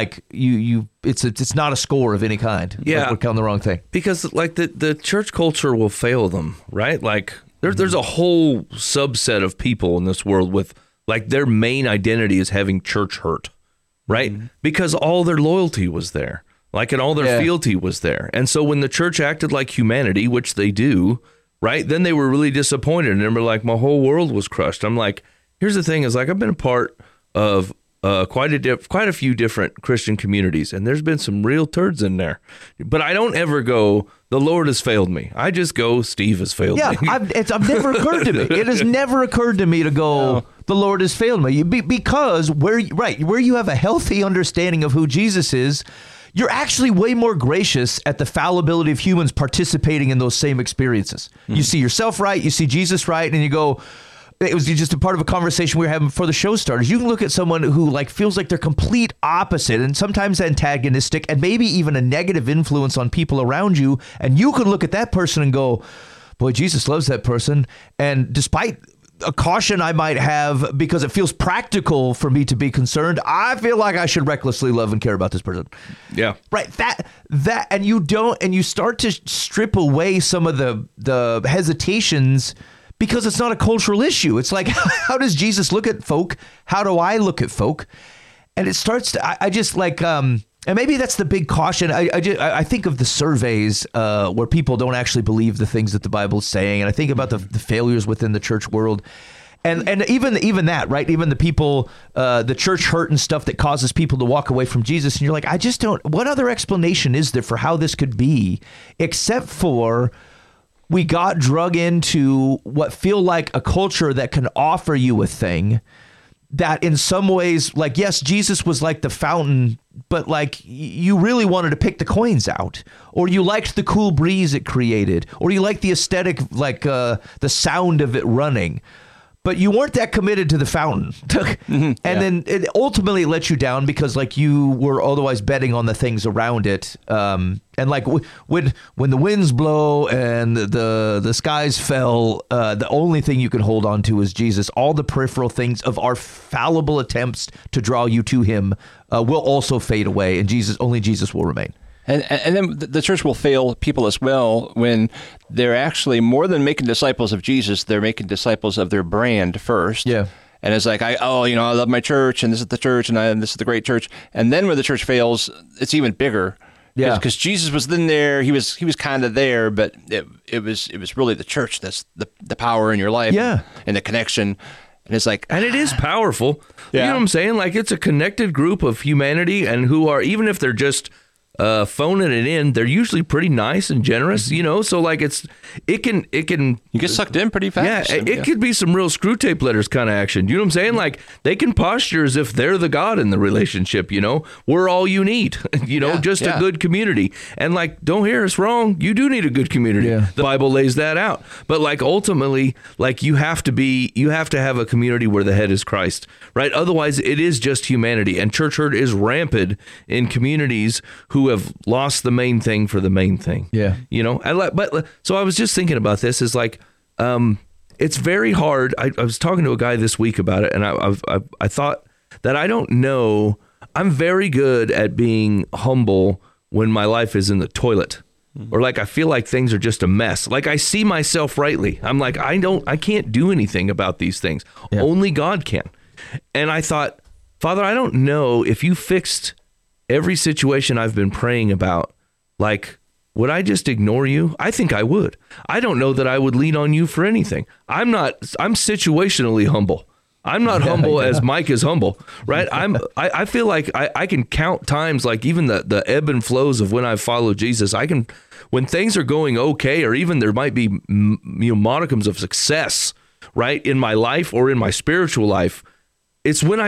it's not a score of any kind. Yeah. We're counting the wrong thing. Because the church culture will fail them, right? There's a whole subset of people in this world with their main identity is having church hurt, right? Mm-hmm. Because all their loyalty was there, and all their fealty was there. And so when the church acted like humanity, which they do, right? Then they were really disappointed, and they were like, my whole world was crushed. I'm like, here's the thing is I've been a part of quite a few different Christian communities, and there's been some real turds in there. But I don't ever go, the Lord has failed me. I just go, Steve has failed me. It's never occurred to me. It has never occurred to me to go, the Lord has failed me. Because where you have a healthy understanding of who Jesus is, you're actually way more gracious at the fallibility of humans participating in those same experiences. Mm-hmm. You see yourself right, you see Jesus right, and you go, it was just a part of a conversation we were having before the show started. You can look at someone who feels like they're complete opposite and sometimes antagonistic and maybe even a negative influence on people around you. And you can look at that person and go, boy, Jesus loves that person. And despite a caution I might have because it feels practical for me to be concerned, I feel like I should recklessly love and care about this person. Yeah. Right. That, and you start to strip away some of the hesitations, because it's not a cultural issue. It's how does Jesus look at folk? How do I look at folk? And it starts to, I just and maybe that's the big caution. I think of the surveys where people don't actually believe the things that the Bible is saying. And I think about the failures within the church world. And even that, right? Even the people, the church hurt and stuff that causes people to walk away from Jesus. And you're like, I just don't, what other explanation is there for how this could be, except for we got drug into what feel like a culture that can offer you a thing that in some ways, yes, Jesus was like the fountain, but you really wanted to pick the coins out, or you liked the cool breeze it created, or you liked the aesthetic, the sound of it running. but you weren't that committed to the fountain. And then it ultimately let you down because like you were otherwise betting on the things around it. And like when the winds blow and the skies fell, the only thing you can hold on to is Jesus. All the peripheral things of our fallible attempts to draw you to him will also fade away, and only Jesus will remain. And then the church will fail people as well when they're actually more than making disciples of Jesus, they're making disciples of their brand first. Yeah. And it's like, I love my church, and this is the church, and this is the great church. And then when the church fails, it's even bigger. Yeah. Because Jesus was in there, he was kind of there, but it was really the church that's the power in your life. Yeah. And the connection. And it's like, and it is powerful. You know what I'm saying? Like, it's a connected group of humanity, and who are, even if they're just phoning it in, they're usually pretty nice and generous, so like it can you get sucked in pretty fast. Yeah, it could be some real screw tape letters kind of action. You know what I'm saying? Like, they can posture as if they're the God in the relationship. We're all you need. A good community. And like, don't hear us wrong, you do need a good community. The Bible lays that out. But like, ultimately, like, you have to have a community where the head is Christ, right? Otherwise it is just humanity, and church hurt is rampant in communities who have lost the main thing for the main thing. Yeah. So I was just thinking about this, is like, it's very hard. I was talking to a guy this week about it, and I thought that I don't know. I'm very good at being humble when my life is in the toilet, or like I feel like things are just a mess. Like, I see myself rightly. I'm like, I can't do anything about these things. Yeah. Only God can. And I thought, Father, I don't know if you fixed every situation I've been praying about, like, would I just ignore you? I think I would. I don't know that I would lean on you for anything. I'm situationally humble. I'm not humble as Mike is humble, right? I feel like I can count times, like even the ebb and flows of when I follow Jesus. When things are going okay, or even there might be modicums of success, right, in my life or in my spiritual life, it's when I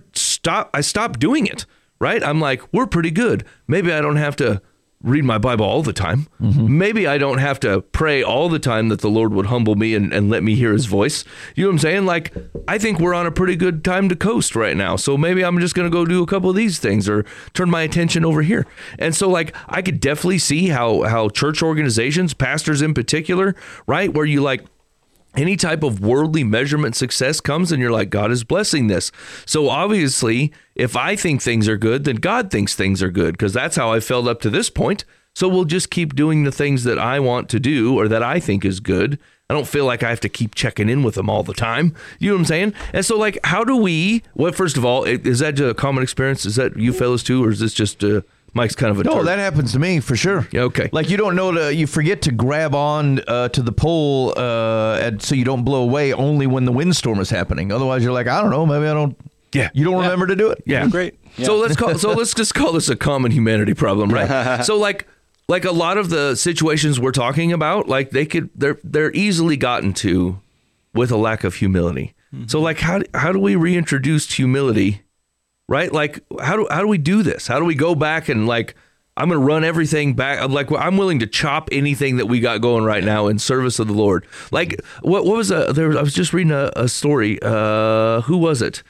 stop doing it. Right? I'm like, we're pretty good. Maybe I don't have to read my Bible all the time. Mm-hmm. Maybe I don't have to pray all the time that the Lord would humble me and let me hear his voice. You know what I'm saying? Like, I think we're on a pretty good time to coast right now. So maybe I'm just going to go do a couple of these things, or turn my attention over here. And so, like, I could definitely see how church organizations, pastors in particular, right, where you like, any type of worldly measurement success comes and you're like, God is blessing this. So obviously, if I think things are good, then God thinks things are good, because that's how I felt up to this point. So we'll just keep doing the things that I want to do, or that I think is good. I don't feel like I have to keep checking in with them all the time. You know what I'm saying? And so, like, how do we, first of all, is that a common experience? Is that you fellas too, or is this just Mike's kind of a turd? That happens to me for sure. Yeah, okay. Like, you don't know you forget to grab on to the pole so you don't blow away only when the windstorm is happening. Otherwise, you're like, I don't know, maybe I don't. Yeah. You don't remember to do it. Yeah. Great. Yeah. So let's just call this a common humanity problem, right? So like a lot of the situations we're talking about, like they're easily gotten to with a lack of humility. Mm-hmm. So like, how do we reintroduce humility? Right? Like, how do we do this? How do we go back and, like, I'm going to run everything back. Like, I'm willing to chop anything that we got going right now in service of the Lord. Like, what was I was just reading a story. Who was it?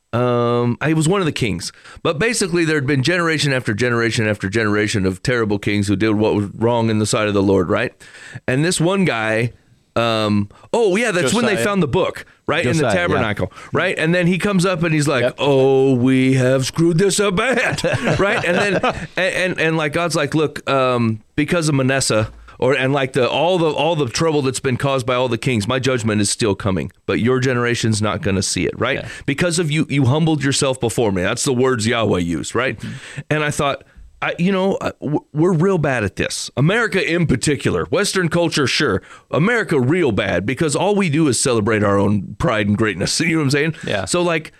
It was one of the kings. But basically, there had been generation after generation after generation of terrible kings who did what was wrong in the sight of the Lord, right? And this one guy, that's Josiah. When they found the book, right? Josiah, in the tabernacle, right? And then he comes up and he's like, oh, we have screwed this up bad, right? And then, and like, God's like, look, because of Manasseh, all the trouble that's been caused by all the kings, my judgment is still coming, but your generation's not going to see it, right? Yeah. Because of you humbled yourself before me. That's the words Yahweh used, right? Mm-hmm. And I thought, we're real bad at this. America in particular, Western culture, sure. America real bad, because all we do is celebrate our own pride and greatness. You know what I'm saying? Yeah. So like,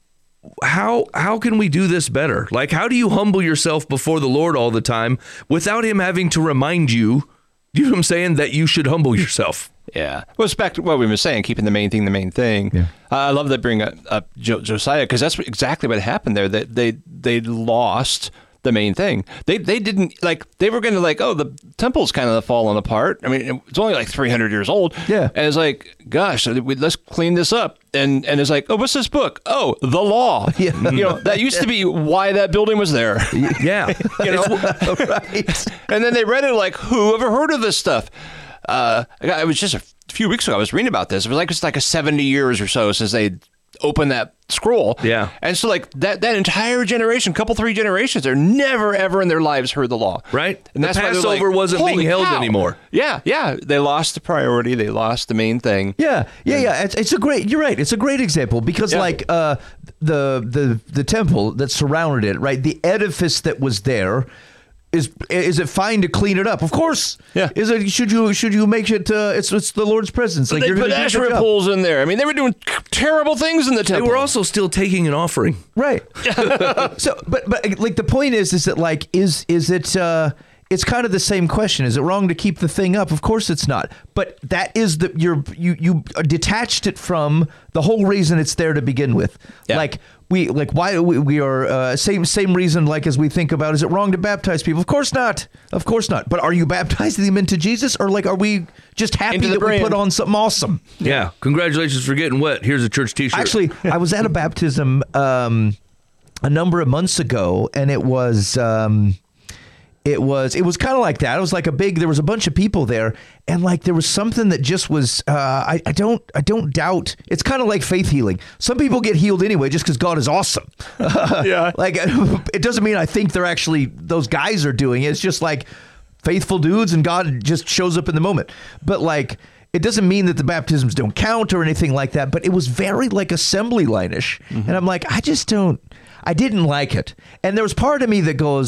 how can we do this better? Like, how do you humble yourself before the Lord all the time without him having to remind you, you know what I'm saying, that you should humble yourself? Yeah. Well, it's back to what we were saying, keeping the main thing the main thing. Yeah. I love that bring up Josiah, because that's exactly what happened there. That they lost the main thing. They didn't they were going to the temple's kind of falling apart. I mean, it's only like 300 years old. Yeah. And it's like, gosh, let's clean this up. And it's like, oh, what's this book? Oh, the law. Yeah. That used to be why that building was there. Yeah. Right. And then they read it like, who ever heard of this stuff? It was just a few weeks ago I was reading about this. It was like a 70 years or so since they opened that scroll. Yeah. And so that entire generation, three generations, they're never ever in their lives heard the law. Right. And that's the why they're Passover wasn't being held anymore. Yeah. Yeah. They lost the priority. They lost the main thing. Yeah. It's a great. You're right. It's a great example because the temple that surrounded it, right? The edifice that was there. Is it fine to clean it up? Of course. Yeah. Is it? Should you make it? It's the Lord's presence. They put Asherah poles in there. I mean, they were doing terrible things in the temple. They were also still taking an offering. Right. So, but like the point is that like is it? It's kind of the same question. Is it wrong to keep the thing up? Of course it's not. But that is you detached it from the whole reason it's there to begin with. Yeah. We are same reason like as we think about, is it wrong to baptize people? Of course not. But are you baptizing them into Jesus, or are we just happy that we put on something awesome? Yeah. Congratulations for getting wet. Here's a church T-shirt. Actually, I was at a baptism a number of months ago, and it was kind of like that. It was like there was a bunch of people there, and there was something that just was, I don't doubt. It's kind of like faith healing. Some people get healed anyway just because God is awesome. Yeah. It doesn't mean I think they're actually, those guys are doing it. It's just like faithful dudes and God just shows up in the moment. But it doesn't mean that the baptisms don't count or anything like that, but it was very assembly line-ish. Mm-hmm. And I'm like, I didn't like it. And there was part of me that goes,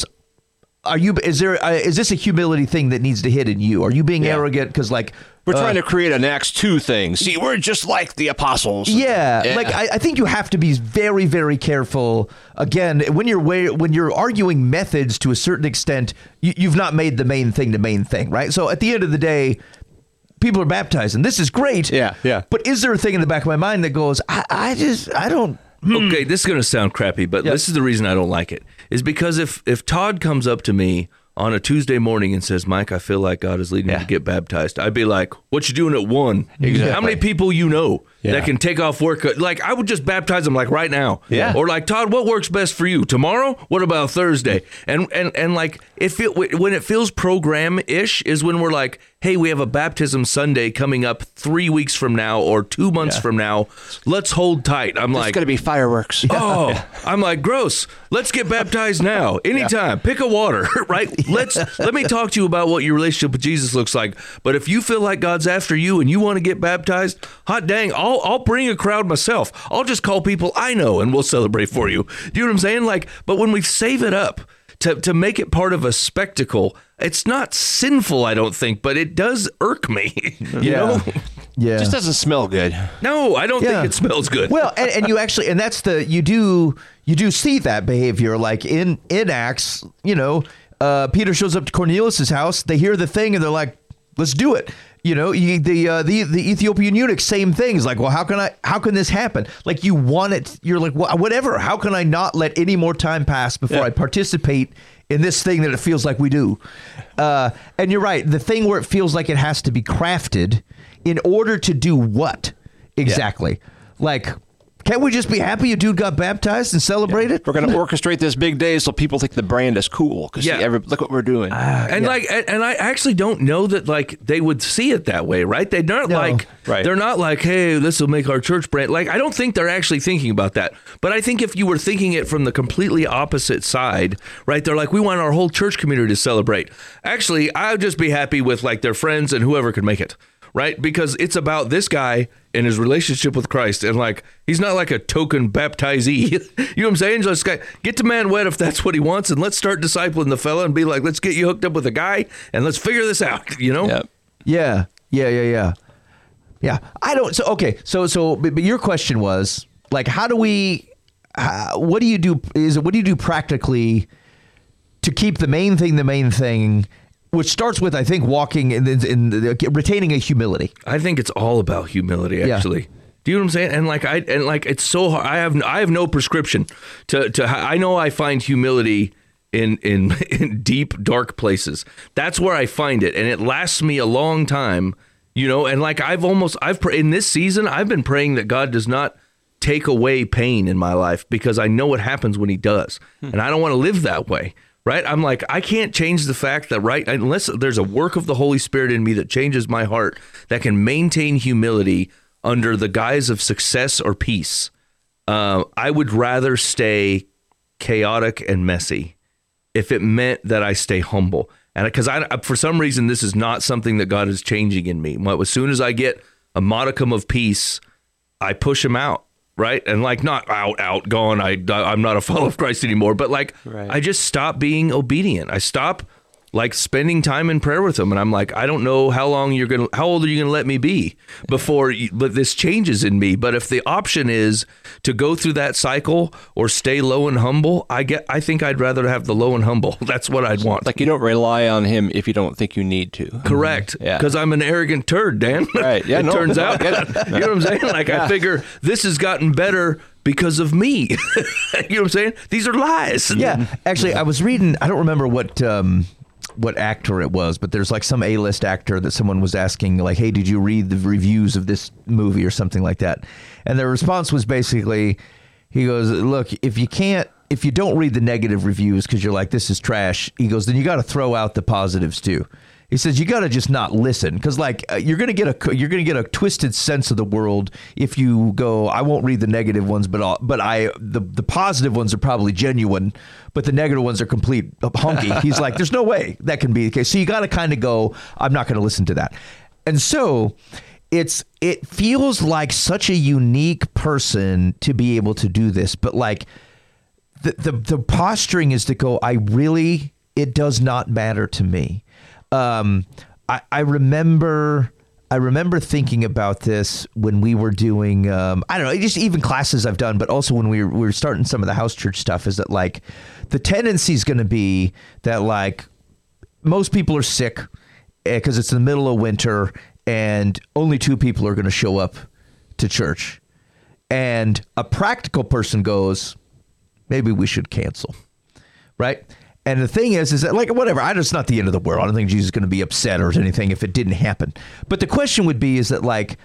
is this a humility thing that needs to hit in you? Are you being arrogant because we're trying to create an Acts 2 thing? See, we're just like the apostles. Yeah. I think you have to be very, very careful. Again, when you're arguing methods to a certain extent, you've not made the main thing the main thing, right? So at the end of the day, people are baptized, and this is great. Yeah. But is there a thing in the back of my mind that goes, I don't. Okay, this is going to sound crappy, but this is the reason I don't like it. Is because if Todd comes up to me on a Tuesday morning and says, Mike, I feel like God is leading me to get baptized, I'd be like, what you doing at 1? Exactly. How many people that can take off work? I would just baptize them right now. Yeah. Or Todd, what works best for you? Tomorrow? What about Thursday? And when it feels program-ish is when we're like, hey, we have a baptism Sunday coming up 3 weeks from now or 2 months from now. Let's hold tight. I'm It's going to be fireworks. I'm like, gross. Let's get baptized now. Anytime. Pick a water, right? Let me talk to you about what your relationship with Jesus looks like. But if you feel like God's after you and you want to get baptized, hot dang, I'll bring a crowd myself. I'll just call people I know and we'll celebrate for you. Do you know what I'm saying? But when we save it up to make it part of a spectacle, it's not sinful, I don't think, but it does irk me. You know? Yeah. It just doesn't smell good. No, I don't think it smells good. Well, and you actually, and that's you do see that behavior in Acts, Peter shows up to Cornelius's house, they hear the thing and they're like, let's do it. The Ethiopian eunuch, same thing. Is like, well, how can this happen? You want it. You're like, well, whatever. How can I not let any more time pass before I participate in this thing that it feels like we do? And you're right. The thing where it feels like it has to be crafted in order to do what exactly? Can't we just be happy a dude got baptized and celebrate it? We're going to orchestrate this big day so people think the brand is cool. Because look what we're doing. And I actually don't know that they would see it that way, right? They're not they're not like, hey, this will make our church brand. I don't think they're actually thinking about that. But I think if you were thinking it from the completely opposite side, right? They're like, we want our whole church community to celebrate. Actually, I'll just be happy with their friends and whoever could make it. Right? Because it's about this guy and his relationship with Christ. And he's not like a token baptizee. You know what I'm saying? Just get the man wet if that's what he wants. And let's start discipling the fella and be like, let's get you hooked up with a guy and let's figure this out, Yep. Yeah. I don't. So, okay. But your question was how do we, what do you do practically to keep the main thing, which starts with, I think, walking in retaining a humility. I think it's all about humility, actually. Yeah. Do you know what I'm saying? And it's so hard. I have no prescription to. I know I find humility in deep, dark places. That's where I find it. And it lasts me a long time, and like in this season, I've been praying that God does not take away pain in my life, because I know what happens when he does. And I don't want to live that way. Right? I'm like, I can't change the fact that, unless there's a work of the Holy Spirit in me that changes my heart, that can maintain humility under the guise of success or peace. I would rather stay chaotic and messy if it meant that I stay humble. And because for some reason, this is not something that God is changing in me. As soon as I get a modicum of peace, I push him out. Right. And like, not out, gone. I'm not a follower of Christ anymore. But like, I just stop being obedient. I stop like spending time in prayer with him. And I'm like, I don't know how old are you going to let me be before this changes in me. But if the option is to go through that cycle or stay low and humble, I think I'd rather have the low and humble. That's what I'd want. Like, you don't rely on him if you don't think you need to. Correct. Because I'm an arrogant turd, Dan. Right. Yeah. It turns out. You know what I'm saying? Like, I figure this has gotten better because of me. You know what I'm saying? These are lies. Yeah. Actually, I was reading, I don't remember what actor it was, but there's like some A-list actor that someone was asking, like, hey, did you read the reviews of this movie or something like that? And their response was basically, he goes, look, if you don't read the negative reviews because you're like, this is trash, he goes, then you got to throw out the positives too. He says you got to just not listen, because like you're gonna get a twisted sense of the world if you go, I won't read the negative ones, but the positive ones are probably genuine, but the negative ones are complete honky. He's like, there's no way that can be the case. So you got to kind of go, I'm not going to listen to that. And so it feels like such a unique person to be able to do this, but like the posturing is to go, it does not matter to me. I remember thinking about this when we were doing, I don't know, just even classes I've done, but also when we were starting some of the house church stuff, is that like the tendency is going to be that like most people are sick because it's the middle of winter and only 2 people are going to show up to church. And a practical person goes, maybe we should cancel. Right. And the thing is that like, whatever, it's not the end of the world. I don't think Jesus is going to be upset or anything if it didn't happen. But the question would be, is that like,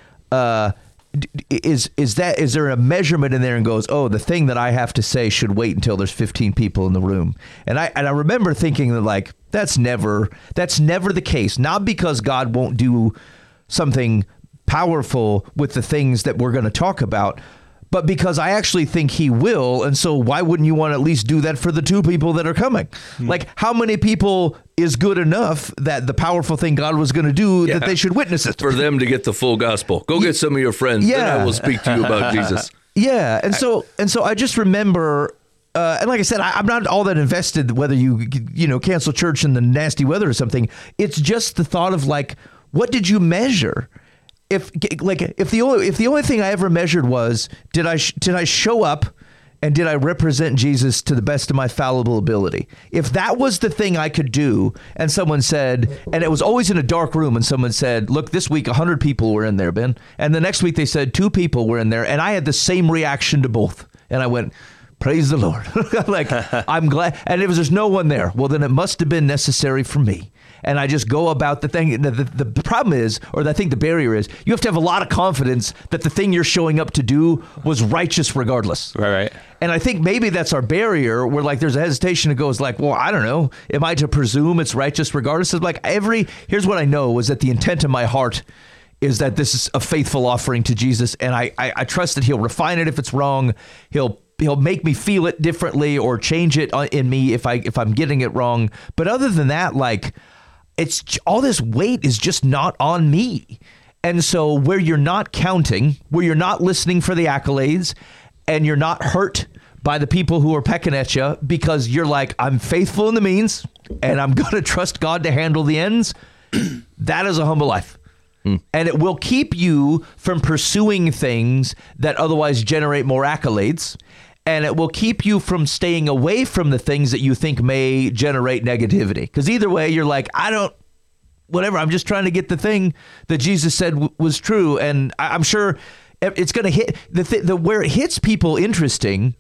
is there a measurement in there and goes, oh, the thing that I have to say should wait until there's 15 people in the room. And I remember thinking that like, that's never the case. Not because God won't do something powerful with the things that we're going to talk about, but because I actually think he will. And so why wouldn't you want to at least do that for the 2 people that are coming? Like, how many people is good enough that the powerful thing God was going to do that they should witness it? For them to get the full gospel. Go get some of your friends. Yeah. Then I will speak to you about Jesus. Yeah. And so I just remember, and like I said, I'm not all that invested whether you cancel church in the nasty weather or something. It's just the thought of like, what did you measure? If the only thing I ever measured was, did I show up and did I represent Jesus to the best of my fallible ability? If that was the thing I could do, and someone said, and it was always in a dark room, and someone said, look, this week 100 people were in there, Ben, and the next week they said 2 people were in there, and I had the same reaction to both, and I went, praise the Lord. Like, I'm glad. And if there's no one there, well, then it must have been necessary for me. And I just go about the thing. The problem is, or I think the barrier is, you have to have a lot of confidence that the thing you're showing up to do was righteous regardless. Right. And I think maybe that's our barrier, where like there's a hesitation that goes like, well, I don't know. Am I to presume it's righteous regardless? It's like here's what I know is that the intent of my heart is that this is a faithful offering to Jesus. And I trust that he'll refine it if it's wrong. He'll make me feel it differently or change it in me if I'm getting it wrong. But other than that, like, it's all this weight is just not on me. And so where you're not counting, where you're not listening for the accolades, and you're not hurt by the people who are pecking at you because you're like, I'm faithful in the means and I'm going to trust God to handle the ends. That is a humble life. And it will keep you from pursuing things that otherwise generate more accolades. And it will keep you from staying away from the things that you think may generate negativity. Because either way, you're like, whatever, I'm just trying to get the thing that Jesus said was true. And I'm sure it's going to hit, where it hits people interesting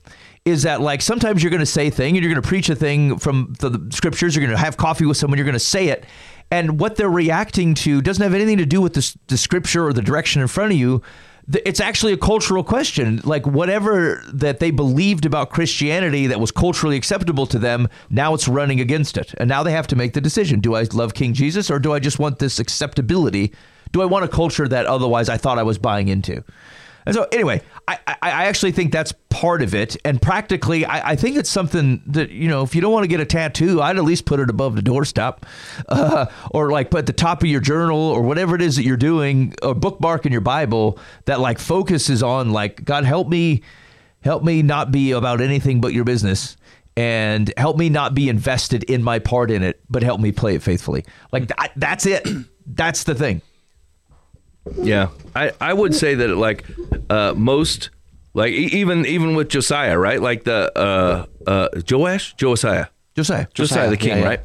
is that like sometimes you're going to say a thing and you're going to preach a thing from the scriptures. You're going to have coffee with someone. You're going to say it. And what they're reacting to doesn't have anything to do with the scripture or the direction in front of you. It's actually a cultural question. Like whatever that they believed about Christianity that was culturally acceptable to them, now it's running against it. And now they have to make the decision. Do I love King Jesus or do I just want this acceptability? Do I want a culture that otherwise I thought I was buying into? And so anyway, I actually think that's part of it. And practically, I think it's something that, you know, if you don't want to get a tattoo, I'd at least put it above the doorstop or like put at the top of your journal or whatever it is that you're doing, or bookmark in your Bible that like focuses on like, God, help me not be about anything but your business, and help me not be invested in my part in it, but help me play it faithfully. Like that's it. That's the thing. Yeah, I would say that like most, like even with Josiah, right? Like the Josiah the king, right?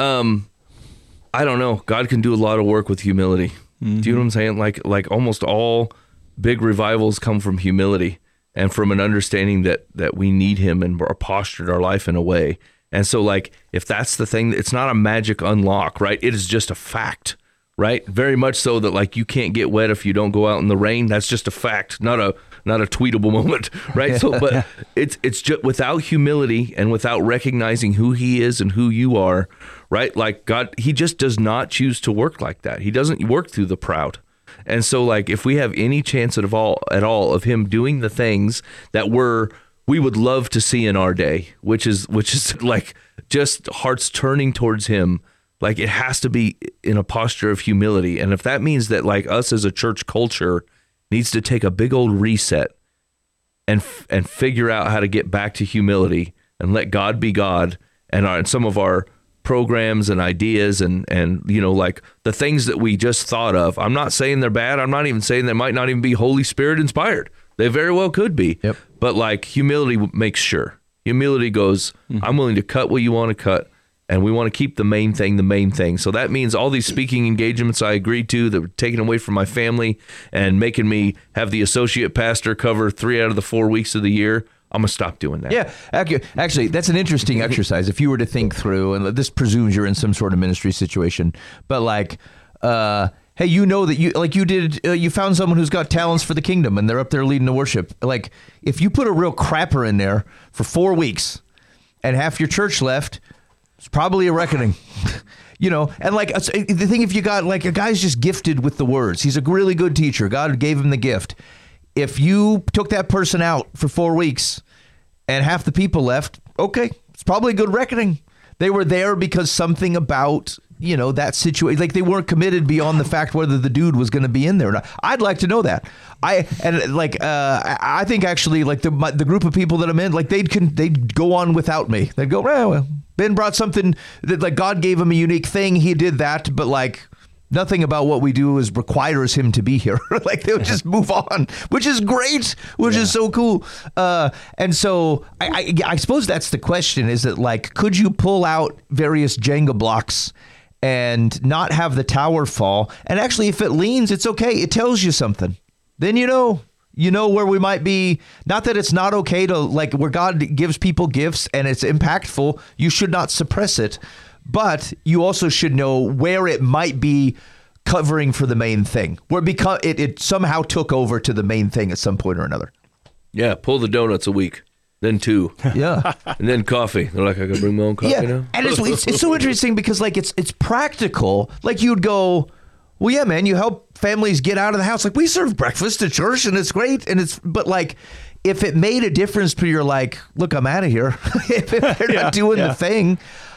I don't know. God can do a lot of work with humility. Mm-hmm. Do you know what I'm saying? Like almost all big revivals come from humility and from an understanding that we need him and are postured our life in a way. And so like if that's the thing, it's not a magic unlock, right? It is just a fact. Right, very much so that like you can't get wet if you don't go out in the rain. That's just a fact, not a tweetable moment, right? So, but it's just without humility and without recognizing who he is and who you are, right? Like God, he just does not choose to work like that. He doesn't work through the proud. And so, like if we have any chance at all of him doing the things that we would love to see in our day, which is like just hearts turning towards him. Like it has to be in a posture of humility. And if that means that like us as a church culture needs to take a big old reset and figure out how to get back to humility and let God be God, and some of our programs and ideas and you know, like the things that we just thought of, I'm not saying they're bad. I'm not even saying they might not even be Holy Spirit inspired. They very well could be. Yep. But like humility makes sure. Humility goes, I'm willing to cut what you want to cut. And we want to keep the main thing. So that means all these speaking engagements I agreed to that were taken away from my family and making me have the associate pastor cover 3 out of the 4 weeks of the year, I'm going to stop doing that. Yeah, actually, that's an interesting exercise. If you were to think through, and this presumes you're in some sort of ministry situation, but like, hey, you know that you found someone who's got talents for the kingdom and they're up there leading the worship. Like, if you put a real crapper in there for 4 weeks and half your church left, it's probably a reckoning, you know, and like the thing, if you got like a guy's just gifted with the words, he's a really good teacher. God gave him the gift. If you took that person out for 4 weeks and half the people left, okay, it's probably a good reckoning. They were there because something about, you know, that situation, like they weren't committed beyond the fact whether the dude was going to be in there or not. I'd like to know that. I think actually like the group of people that I'm in, like they'd go on without me. They'd go, well, Ben brought something that like God gave him a unique thing. He did that, but like nothing about what we do requires him to be here. Like they'll just move on, which is great, which is so cool. And so I suppose that's the question, is that like, could you pull out various Jenga blocks and not have the tower fall? And actually, if it leans, it's okay. It tells you something. Then you know where we might be. Not that it's not okay to, like, where God gives people gifts and it's impactful, you should not suppress it. But you also should know where it might be covering for the main thing, where it somehow took over to the main thing at some point or another. Yeah, pull the donuts a week. Then 2. Yeah. And then coffee. They're like, I can bring my own coffee now? And it's so interesting because like it's practical. Like you'd go, well, yeah, man, you help families get out of the house. Like we serve breakfast at church and it's great. But like, if it made a difference to your like, look, I'm out of here. If they're not doing the thing,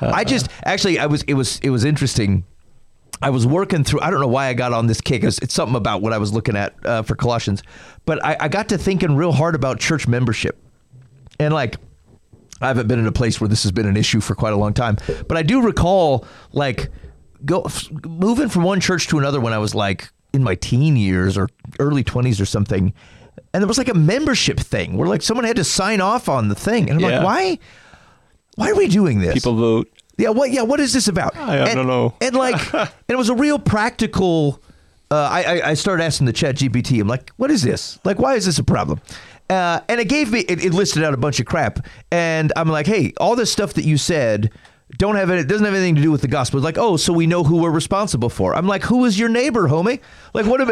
it was interesting. I was working through, I don't know why I got on this kick. It's something about what I was looking at for Colossians, but I got to thinking real hard about church membership. And like, I haven't been in a place where this has been an issue for quite a long time, but I do recall like moving from one church to another when I was like in my teen years or early 20s or something. And there was like a membership thing where like someone had to sign off on the thing. And I'm like, why are we doing this? People vote. Yeah. What is this about? I don't know. And like, and it was a real practical, I started asking the Chat GPT, I'm like, what is this? Like, why is this a problem? And it gave me, it listed out a bunch of crap. And I'm like, hey, all this stuff that you said doesn't have anything to do with the gospel. It's like, oh, so we know who we're responsible for. I'm like, who is your neighbor, homie? Like, what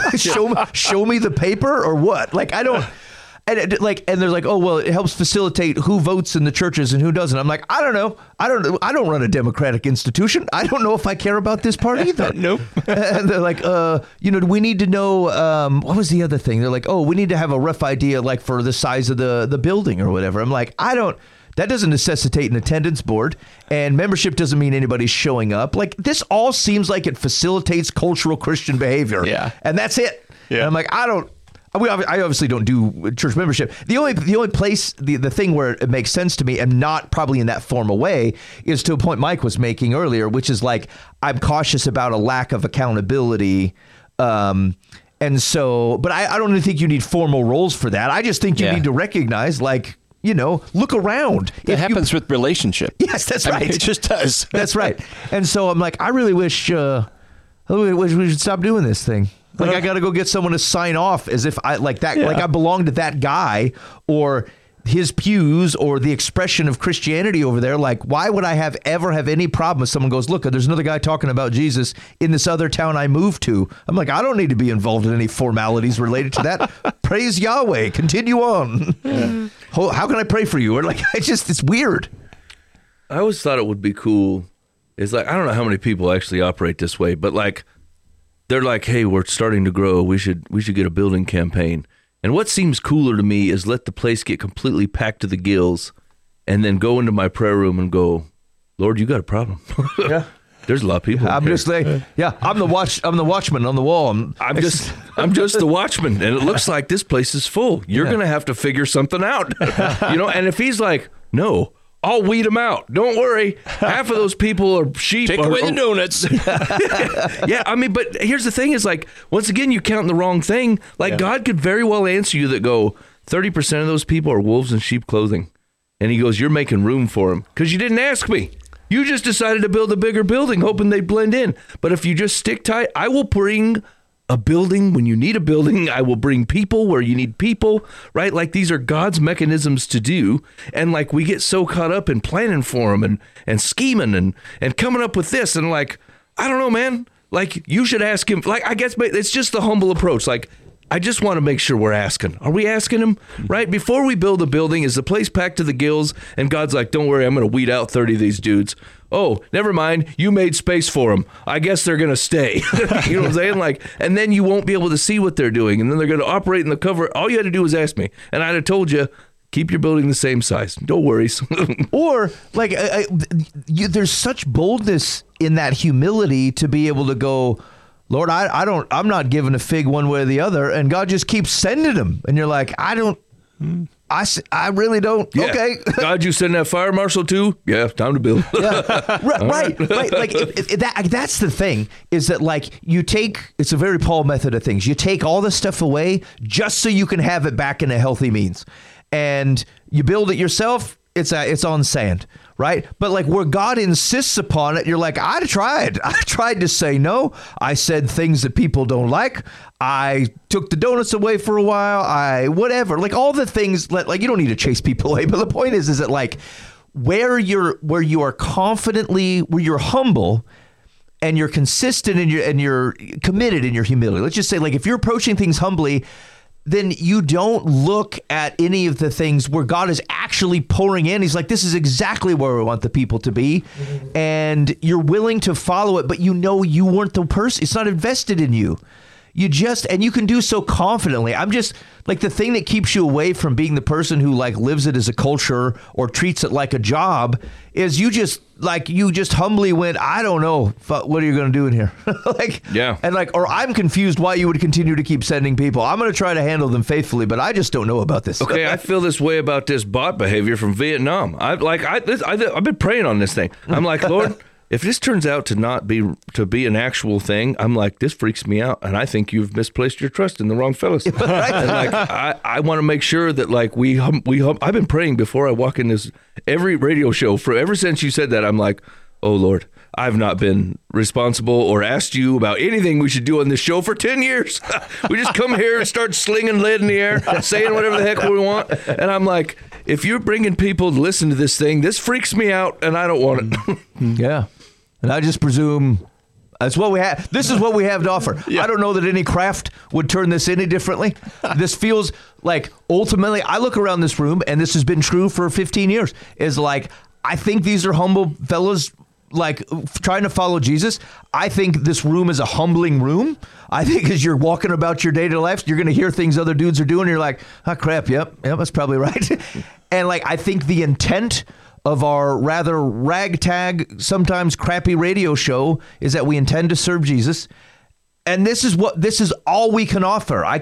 show me the paper or what? Like, I don't. And they're like, oh, well, it helps facilitate who votes in the churches and who doesn't. I'm like, I don't know. I don't run a democratic institution. I don't know if I care about this part either. Nope. And they're like, we need to know, what was the other thing? They're like, oh, we need to have a rough idea, like for the size of the building or whatever. I'm like, that doesn't necessitate an attendance board, and membership doesn't mean anybody's showing up. Like, this all seems like it facilitates cultural Christian behavior. Yeah. And that's it. Yeah. And I'm like, I obviously don't do church membership. The only place, the thing where it makes sense to me, and not probably in that formal way, is to a point Mike was making earlier, which is like, I'm cautious about a lack of accountability. And so, but I don't think you need formal roles for that. I just think you need to recognize, like, look around. It happens with relationship. Yes, that's right. It just does. That's right. And so I'm like, I really wish we should stop doing this thing. Like, I got to go get someone to sign off as if I like I belong to that guy or his pews or the expression of Christianity over there. Like, why would I ever have any problem if someone goes, look, there's another guy talking about Jesus in this other town I moved to. I'm like, I don't need to be involved in any formalities related to that. Praise Yahweh. Continue on. Yeah. How can I pray for you? Or like, it's weird. I always thought it would be cool. It's like, I don't know how many people actually operate this way, but like, they're like, hey, we're starting to grow. We should get a building campaign. And what seems cooler to me is let the place get completely packed to the gills and then go into my prayer room and go, Lord, you got a problem. Yeah. There's a lot of people. I'm just like, I'm the watchman on the wall. I'm just the watchman. And it looks like this place is full. You're going to have to figure something out. And if he's like, no, I'll weed them out. Don't worry. Half of those people are sheep. Take away the donuts. Yeah, I mean, but here's the thing is like, once again, you count the wrong thing. Like, God could very well answer you that go, 30% of those people are wolves in sheep clothing. And he goes, you're making room for them because you didn't ask me. You just decided to build a bigger building hoping they'd blend in. But if you just stick tight, I will bring a building when you need a building. I will bring people where you need people, right? Like, these are God's mechanisms to do. And like, we get so caught up in planning for them and scheming and coming up with this. And like, I don't know, man, like, you should ask him. Like, I guess it's just the humble approach. Like, I just want to make sure we're asking. Are we asking him, right? Before we build a building, is the place packed to the gills? And God's like, don't worry, I'm going to weed out 30 of these dudes. Oh, never mind. You made space for them. I guess they're going to stay. You know what I'm saying? Like, and then you won't be able to see what they're doing. And then they're going to operate in the cover. All you had to do was ask me. And I'd have told you, keep your building the same size. No worries. Or like, there's such boldness in that humility to be able to go, Lord, I'm not giving a fig one way or the other. And God just keeps sending them. And you're like, I really don't. Yeah. Okay. God, you send that fire marshal too? Yeah, time to build. Yeah. Right. Like, that's the thing, is that like, it's a very Paul method of things. You take all this stuff away just so you can have it back in a healthy means. And you build it yourself, it's on sand. Right. But like, where God insists upon it, you're like, I tried to say no. I said things that people don't like. I took the donuts away for a while. Whatever, like all the things like, you don't need to chase people away. But the point is that like, where you are confidently, where you're humble and you're consistent and you're committed in your humility. Let's just say, like, if you're approaching things humbly, then you don't look at any of the things where God is actually pouring in. He's like, this is exactly where we want the people to be. Mm-hmm. And you're willing to follow it, but you know you weren't the person. It's not invested in you. And you can do so confidently. I'm just like, the thing that keeps you away from being the person who like lives it as a culture or treats it like a job is you just humbly went, I don't know, what are you going to do in here? Or I'm confused why you would continue to keep sending people. I'm going to try to handle them faithfully, but I just don't know about this. Okay, I feel this way about this bot behavior from Vietnam. I've been praying on this thing. I'm like, Lord, if this turns out to be an actual thing, I'm like, this freaks me out, and I think you've misplaced your trust in the wrong fellows. Right? And like, I want to make sure that like we I've been praying before I walk in this every radio show ever since you said that. I'm like, oh Lord, I've not been responsible or asked you about anything we should do on this show for 10 years. We just come here and start slinging lead in the air, saying whatever the heck we want. And I'm like, if you're bringing people to listen to this thing, this freaks me out, and I don't want it. Yeah. And I just presume that's what we have. This is what we have to offer. Yeah. I don't know that any craft would turn this any differently. This feels like, ultimately, I look around this room, and this has been true for 15 years, is like, I think these are humble fellows, like, trying to follow Jesus. I think this room is a humbling room. I think as you're walking about your day-to-day life, you're going to hear things other dudes are doing, and you're like, oh, crap, yep, that's probably right. And, like, I think the intent of our rather ragtag, sometimes crappy radio show is that we intend to serve Jesus. And this is all we can offer. I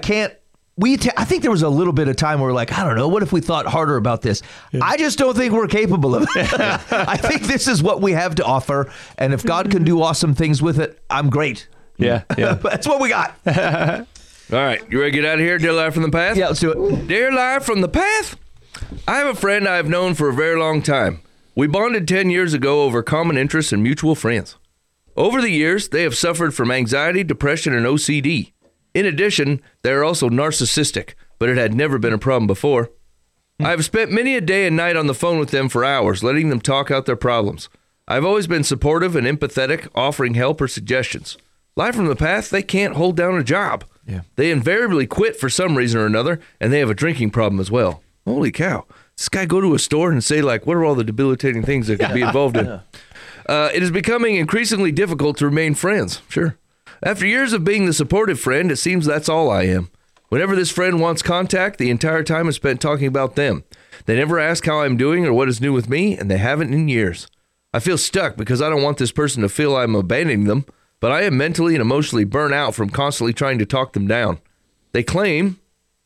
think there was a little bit of time where we're like, I don't know, what if we thought harder about this? Yeah. I just don't think we're capable of it. I think this is what we have to offer. And if God can do awesome things with it, I'm great. Yeah. That's what we got. All right. You ready to get out of here, Dear Live from the Path? Yeah, let's do it. Dear Live from the Path, I have a friend I've known for a very long time. We bonded 10 years ago over common interests and mutual friends. Over the years, they have suffered from anxiety, depression, and OCD. In addition, they are also narcissistic, but it had never been a problem before. I have spent many a day and night on the phone with them for hours, letting them talk out their problems. I've always been supportive and empathetic, offering help or suggestions. Live from the Path, they can't hold down a job. Yeah. They invariably quit for some reason or another, and they have a drinking problem as well. Holy cow. This guy go to a store and say, like, what are all the debilitating things that could be involved in? It is becoming increasingly difficult to remain friends. Sure. After years of being the supportive friend, it seems that's all I am. Whenever this friend wants contact, the entire time is spent talking about them. They never ask how I'm doing or what is new with me, and they haven't in years. I feel stuck because I don't want this person to feel I'm abandoning them, but I am mentally and emotionally burnt out from constantly trying to talk them down. They claim...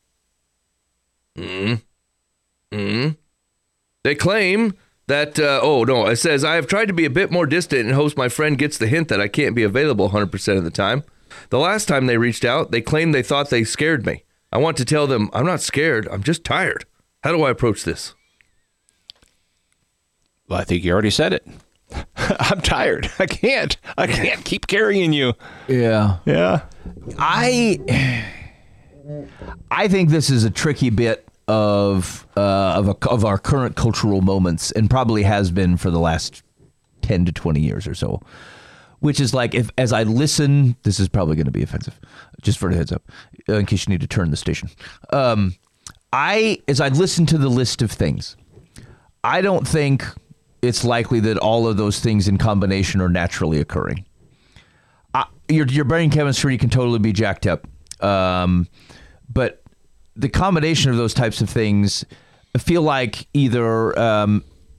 They claim that, it says, I have tried to be a bit more distant and hopes my friend gets the hint that I can't be available 100% of the time. The last time they reached out, they claimed they thought they scared me. I want to tell them, I'm not scared, I'm just tired. How do I approach this? Well, I think you already said it. I'm tired. I can't keep carrying you. Yeah. I think this is a tricky bit of our current cultural moments, and probably has been for the last 10 to 20 years or so, which is like, as I listen, this is probably going to be offensive, just for a heads up, in case you need to turn the station. As I listen to the list of things, I don't think it's likely that all of those things in combination are naturally occurring. Your brain chemistry can totally be jacked up, but the combination of those types of things feel like either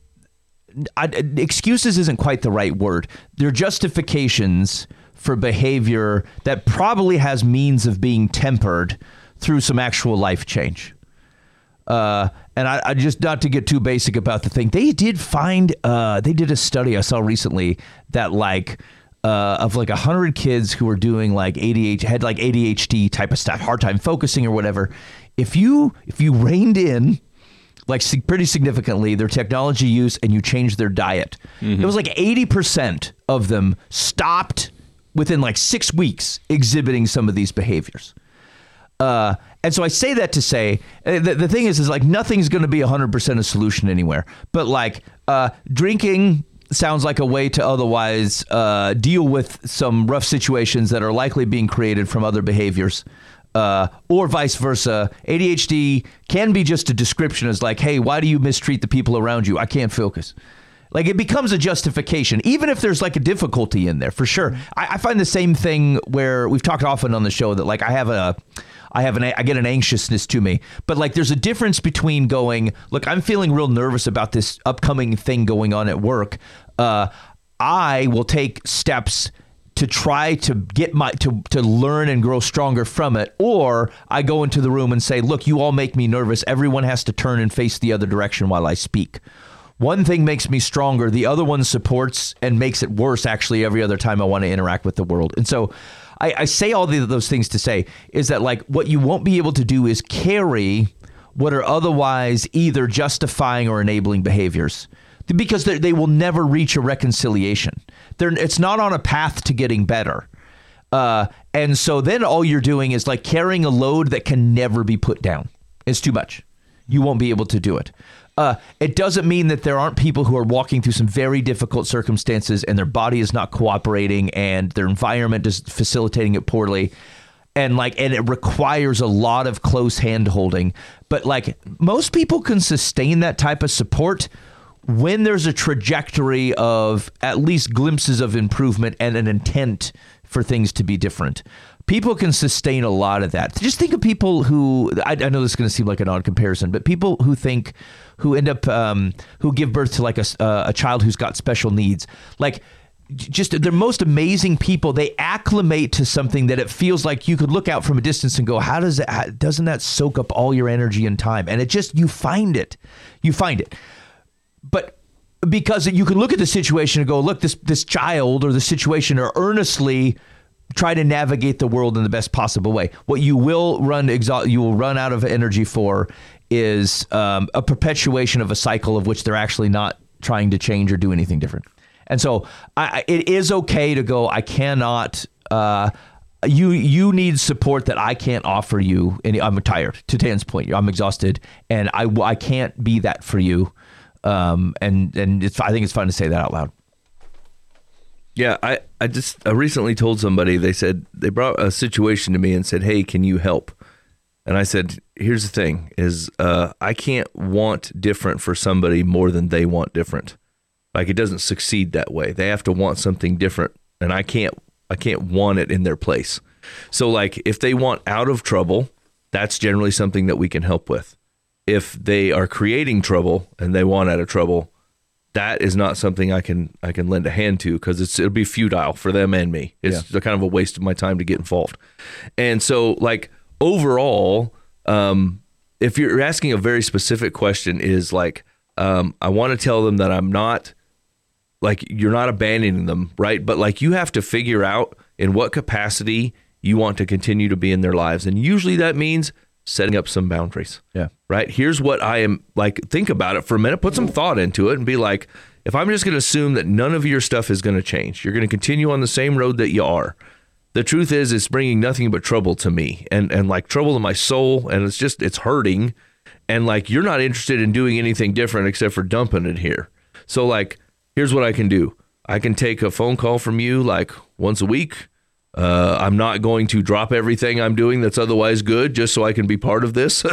excuses isn't quite the right word. They're justifications for behavior that probably has means of being tempered through some actual life change. And I just, not to get too basic about the thing, they did a study I saw recently that of 100 kids who were doing had ADHD type of stuff, hard time focusing or whatever. If you reined in pretty significantly their technology use and you changed their diet, it was like 80% of them stopped within 6 weeks exhibiting some of these behaviors. And so I say that to say, the thing is nothing's going to be 100% a solution anywhere. But drinking sounds like a way to otherwise deal with some rough situations that are likely being created from other behaviors. Or vice versa. ADHD can be just a description as hey, why do you mistreat the people around you? I can't focus. It becomes a justification, even if there's a difficulty in there, for sure. I find the same thing where we've talked often on the show that I get an anxiousness to me, but there's a difference between going, look, I'm feeling real nervous about this upcoming thing going on at work. I will take steps to try to get to learn and grow stronger from it. Or I go into the room and say, look, you all make me nervous. Everyone has to turn and face the other direction while I speak. One thing makes me stronger. The other one supports and makes it worse, actually, every other time I want to interact with the world. And so I say all those things to say is that what you won't be able to do is carry what are otherwise either justifying or enabling behaviors. because they will never reach a reconciliation. It's not on a path to getting better. And so then all you're doing is like carrying a load that can never be put down. It's too much. You won't be able to do it. It doesn't mean that there aren't people who are walking through some very difficult circumstances and their body is not cooperating and their environment is facilitating it poorly. And it requires a lot of close hand holding. But like most people can sustain that type of support when there's a trajectory of at least glimpses of improvement and an intent for things to be different. People can sustain a lot of that. Just think of people who, I know this is going to seem like an odd comparison, but people who end up, who give birth to like a child who's got special needs. Like, just they're most amazing people. They acclimate to something that it feels like you could look out from a distance and go, doesn't that soak up all your energy and time? And you find it. But because you can look at the situation and go, look, this child or the situation are earnestly try to navigate the world in the best possible way. What you will run out of energy for is a perpetuation of a cycle of which they're actually not trying to change or do anything different. And so it is okay to go, I cannot, you need support that I can't offer you. And I'm tired, to Dan's point. I'm exhausted and I can't be that for you. And I think it's fun to say that out loud. Yeah, I recently told somebody, they brought a situation to me and said, hey, can you help? And I said, here's the thing is, I can't want different for somebody more than they want different. Like it doesn't succeed that way. They have to want something different and I can't want it in their place. So like if they want out of trouble, that's generally something that we can help with. If they are creating trouble and they want out of trouble, that is not something I can lend a hand to because it'll be futile for them and me. It's kind of a waste of my time to get involved. And so like overall, if you're asking a very specific question is like, I want to tell them that I'm not like, you're not abandoning them, right? But like you have to figure out in what capacity you want to continue to be in their lives. And usually that means setting up some boundaries. Yeah. Right. Here's what I am like. Think about it for a minute, put some thought into it and be like, if I'm just going to assume that none of your stuff is going to change, you're going to continue on the same road that you are. The truth is it's bringing nothing but trouble to me and like trouble to my soul. And it's hurting. And like, you're not interested in doing anything different except for dumping it here. So like, here's what I can do. I can take a phone call from you like once a week. I'm not going to drop everything I'm doing that's otherwise good just so I can be part of this,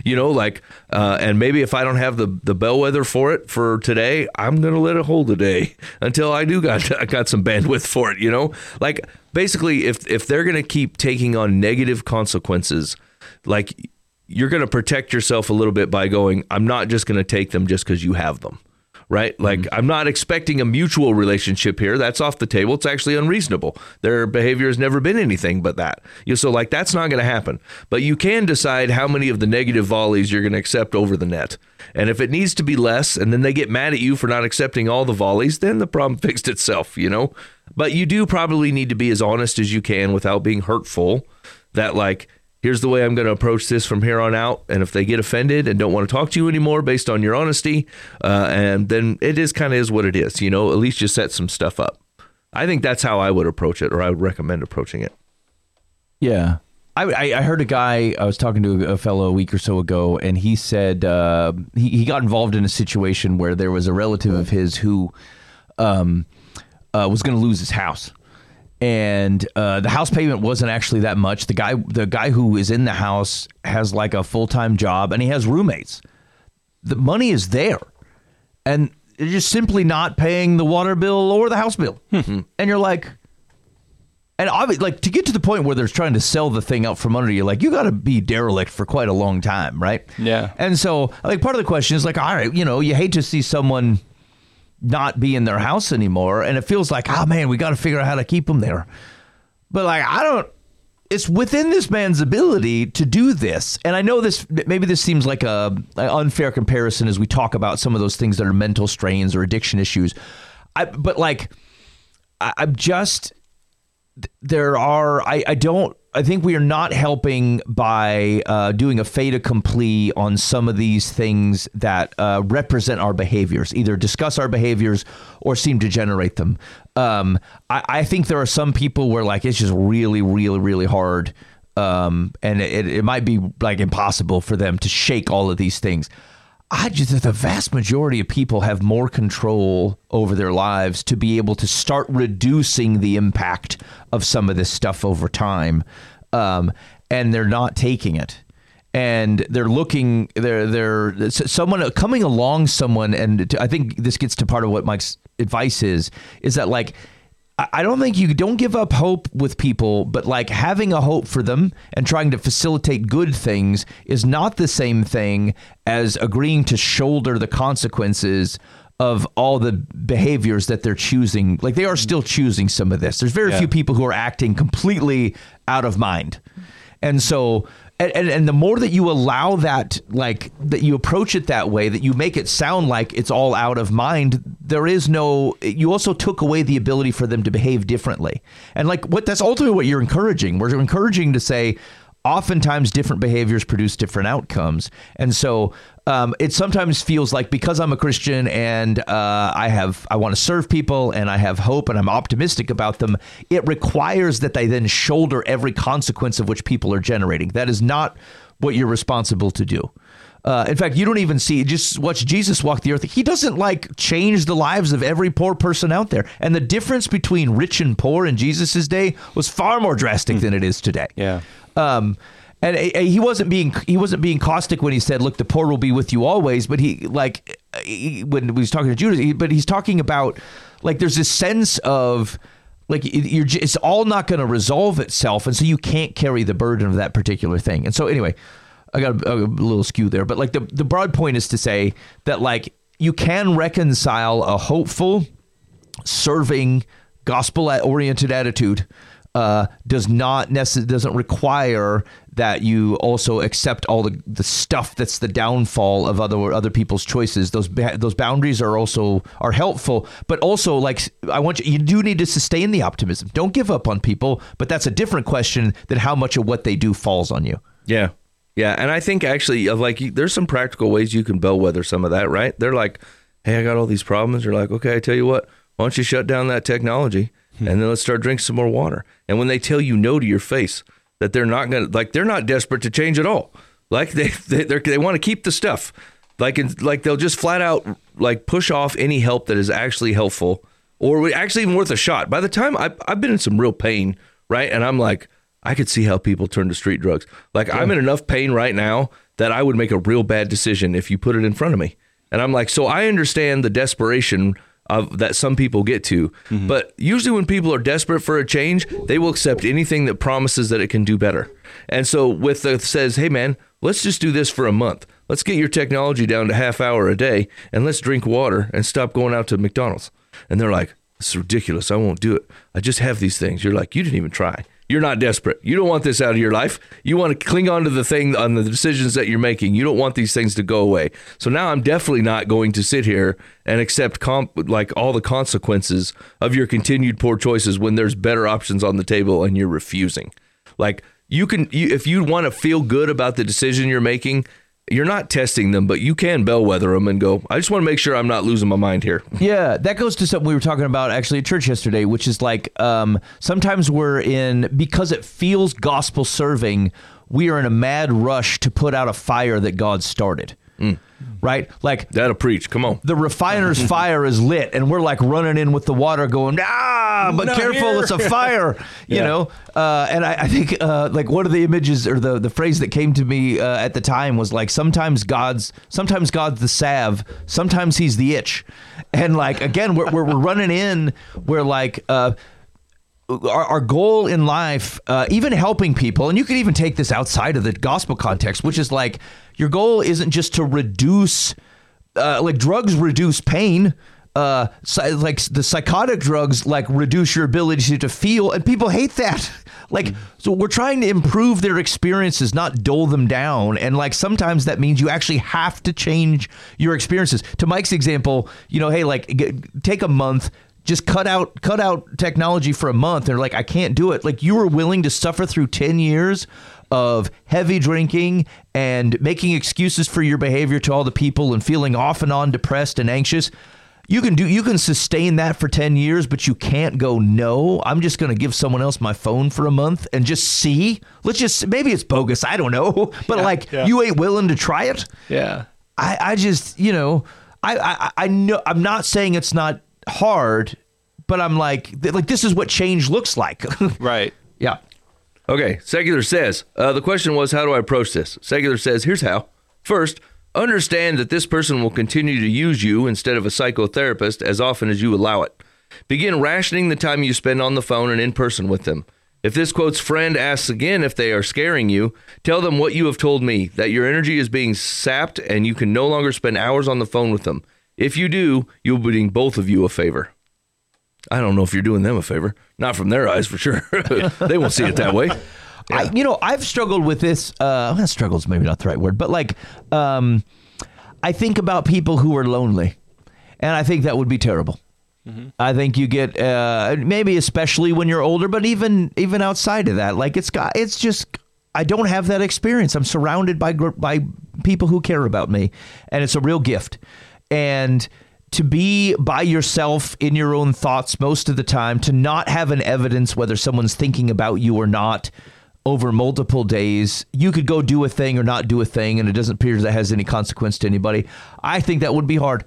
and maybe if I don't have the bellwether for it for today, I'm going to let it hold a day until I got some bandwidth for it, like basically if they're going to keep taking on negative consequences, like you're going to protect yourself a little bit by going, I'm not just going to take them just because you have them. Right? Like I'm not expecting a mutual relationship here. That's off the table. It's actually unreasonable. Their behavior has never been anything but that. So like that's not going to happen. But you can decide how many of the negative volleys you're going to accept over the net. And if it needs to be less and then they get mad at you for not accepting all the volleys, then the problem fixed itself, But you do probably need to be as honest as you can without being hurtful that like, here's the way I'm going to approach this from here on out. And if they get offended and don't want to talk to you anymore based on your honesty, and then it is kind of is what it is, at least you set some stuff up. I think that's how I would approach it, or I would recommend approaching it. Yeah. I heard a guy, I was talking to a fellow a week or so ago, and he said he got involved in a situation where there was a relative of his who was going to lose his house. And the house payment wasn't actually that much. The guy who is in the house has like a full-time job and he has roommates. The money is there. And they're just simply not paying the water bill or the house bill. And you're like, and obviously, like to get to the point where they're trying to sell the thing out from under you, like you got to be derelict for quite a long time, right? Yeah. And so like part of the question is like, all right, you hate to see someone not be in their house anymore. And it feels like, oh man, we got to figure out how to keep them there. But like, it's within this man's ability to do this. And I know maybe this seems like an unfair comparison as we talk about some of those things that are mental strains or addiction issues. I don't I think we are not helping by doing a fait accompli on some of these things that represent our behaviors, either discuss our behaviors or seem to generate them. I think there are some people where like it's just really, really, really hard, and it might be like impossible for them to shake all of these things. The vast majority of people have more control over their lives to be able to start reducing the impact of some of this stuff over time. And they're not taking it. And they're looking, they're someone coming along someone. And I think this gets to part of what Mike's advice is that like, I don't think you don't give up hope with people, but like having a hope for them and trying to facilitate good things is not the same thing as agreeing to shoulder the consequences of all the behaviors that they're choosing. Like they are still choosing some of this. There's very few people who are acting completely out of mind. And so, and the more that you allow that, like that you approach it that way, that you make it sound like it's all out of mind, you also took away the ability for them to behave differently. And like that's ultimately what you're encouraging. We're encouraging to say, oftentimes different behaviors produce different outcomes. And so it sometimes feels like because I'm a Christian and I want to serve people and I have hope and I'm optimistic about them, it requires that they then shoulder every consequence of which people are generating. That is not what you're responsible to do. In fact, you don't even just watch Jesus walk the earth. He doesn't like change the lives of every poor person out there. And the difference between rich and poor in Jesus's day was far more drastic than it is today. Yeah. And he wasn't being caustic when he said, "Look, the poor will be with you always." But when he was talking to Judas, but he's talking about like there's this sense of like it's all not going to resolve itself, and so you can't carry the burden of that particular thing. And so anyway, I got a little skew there, but like the broad point is to say that like you can reconcile a hopeful, serving, gospel-oriented attitude. Doesn't require that you also accept all the stuff that's the downfall of other people's choices. Those boundaries are helpful, but also like you do need to sustain the optimism. Don't give up on people, but that's a different question than how much of what they do falls on you. Yeah. Yeah, and I think actually like there's some practical ways you can bellwether some of that, right? They're like, "Hey, I got all these problems." You're like, "Okay, I tell you what, why don't you shut down that technology and then let's start drinking some more water." And when they tell you no to your face, that they're not going to, like, they're not desperate to change at all. Like they want to keep the stuff. Like they'll just flat out like push off any help that is actually helpful or actually even worth a shot. By the time I've been in some real pain, right? And I'm like, I could see how people turn to street drugs. Like I'm in enough pain right now that I would make a real bad decision if you put it in front of me. And I'm like, so I understand the desperation that some people get to, but usually when people are desperate for a change, they will accept anything that promises that it can do better. And so says, "Hey man, let's just do this for a month. Let's get your technology down to half hour a day and let's drink water and stop going out to McDonald's." And they're like, "It's ridiculous. I won't do it. I just have these things." You're like, "You didn't even try. You're not desperate. You don't want this out of your life. You want to cling on to the thing, on the decisions that you're making. You don't want these things to go away. So now I'm definitely not going to sit here and accept like all the consequences of your continued poor choices when there's better options on the table and you're refusing." Like if you want to feel good about the decision you're making, you're not testing them, but you can bellwether them and go, "I just want to make sure I'm not losing my mind here." Yeah, that goes to something we were talking about actually at church yesterday, which is like sometimes because it feels gospel serving, we are in a mad rush to put out a fire that God started. Right? Like that'll preach. Come on. The refiner's fire is lit and we're like running in with the water going, but not careful, here. It's a fire, you know? And I think like one of the images or the phrase that came to me at the time was like, sometimes God's the salve, sometimes he's the itch. And like, again, we're running in, we're like, our goal in life, even helping people, and you could even take this outside of the gospel context, which is like your goal isn't just to reduce, like drugs reduce pain, like the psychotic drugs like reduce your ability to feel, and people hate that. Like, so we're trying to improve their experiences, not dull them down. And like sometimes that means you actually have to change your experiences. To Mike's example, hey, like take a month. just cut out technology for a month. They're like, I can't do it. Like, you were willing to suffer through 10 years of heavy drinking and making excuses for your behavior to all the people and feeling off and on depressed and anxious. You can sustain that for 10 years, but you can't go, no, I'm just going to give someone else my phone for a month and just see. Maybe it's bogus. I don't know. But you ain't willing to try it. Yeah. I just, I know, I'm not saying it's not hard, but I'm like this is what change looks like. Right. Yeah. Okay, Secular says, the question was, how do I approach this? Secular says, here's how. First, understand that this person will continue to use you instead of a psychotherapist as often as you allow it. Begin rationing the time you spend on the phone and in person with them. If this quote's friend asks again if they are scaring you, tell them what you have told me, that your energy is being sapped and you can no longer spend hours on the phone with them. If you do, you'll be doing both of you a favor. I don't know if you're doing them a favor. Not from their eyes, for sure. They won't see it that way. Yeah. I've struggled with this. Struggle's maybe not the right word, but I think about people who are lonely, and I think that would be terrible. Mm-hmm. I think you get maybe especially when you're older, but even outside of that, it's just I don't have that experience. I'm surrounded by people who care about me, and it's a real gift. And to be by yourself in your own thoughts most of the time, to not have an evidence whether someone's thinking about you or not over multiple days, you could go do a thing or not do a thing, and it doesn't appear that has any consequence to anybody. I think that would be hard.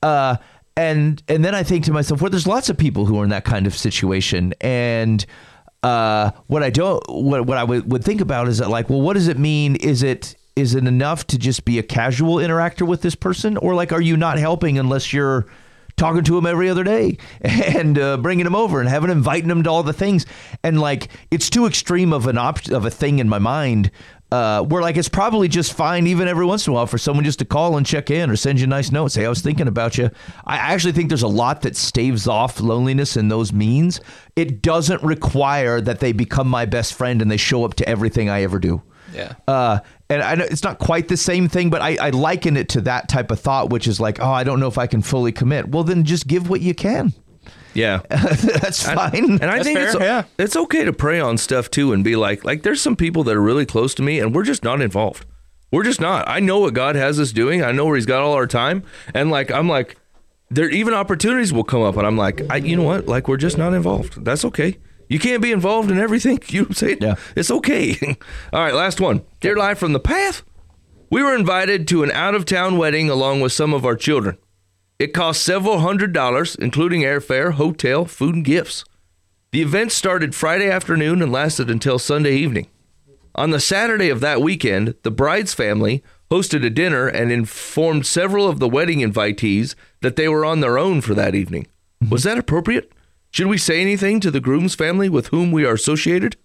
And then I think to myself, well, there's lots of people who are in that kind of situation. And what I would think about is that, what does it mean? Is it enough to just be a casual interactor with this person? Or are you not helping unless you're talking to them every other day and bringing them over and inviting them to all the things? And it's too extreme of of a thing in my mind where it's probably just fine even every once in a while for someone just to call and check in or send you a nice note, say, I was thinking about you. I actually think there's a lot that staves off loneliness in those means. It doesn't require that they become my best friend and they show up to everything I ever do. Yeah. And I know it's not quite the same thing, but I liken it to that type of thought, which is I don't know if I can fully commit. Well, then just give what you can. Yeah. That's fine. And I think it's okay to pray on stuff too and be like there's some people that are really close to me and we're just not involved. We're just not. I know what God has us doing. I know where he's got all our time. And there even opportunities will come up and I'm you know what? We're just not involved. That's okay. You can't be involved in everything. You know what I'm saying? Yeah. It's okay. All right, last one. Dear Live from the Path. We were invited to an out-of-town wedding along with some of our children. It cost several $100s, including airfare, hotel, food, and gifts. The event started Friday afternoon and lasted until Sunday evening. On the Saturday of that weekend, the bride's family hosted a dinner and informed several of the wedding invitees that they were on their own for that evening. Mm-hmm. Was that appropriate? Should we say anything to the groom's family with whom we are associated?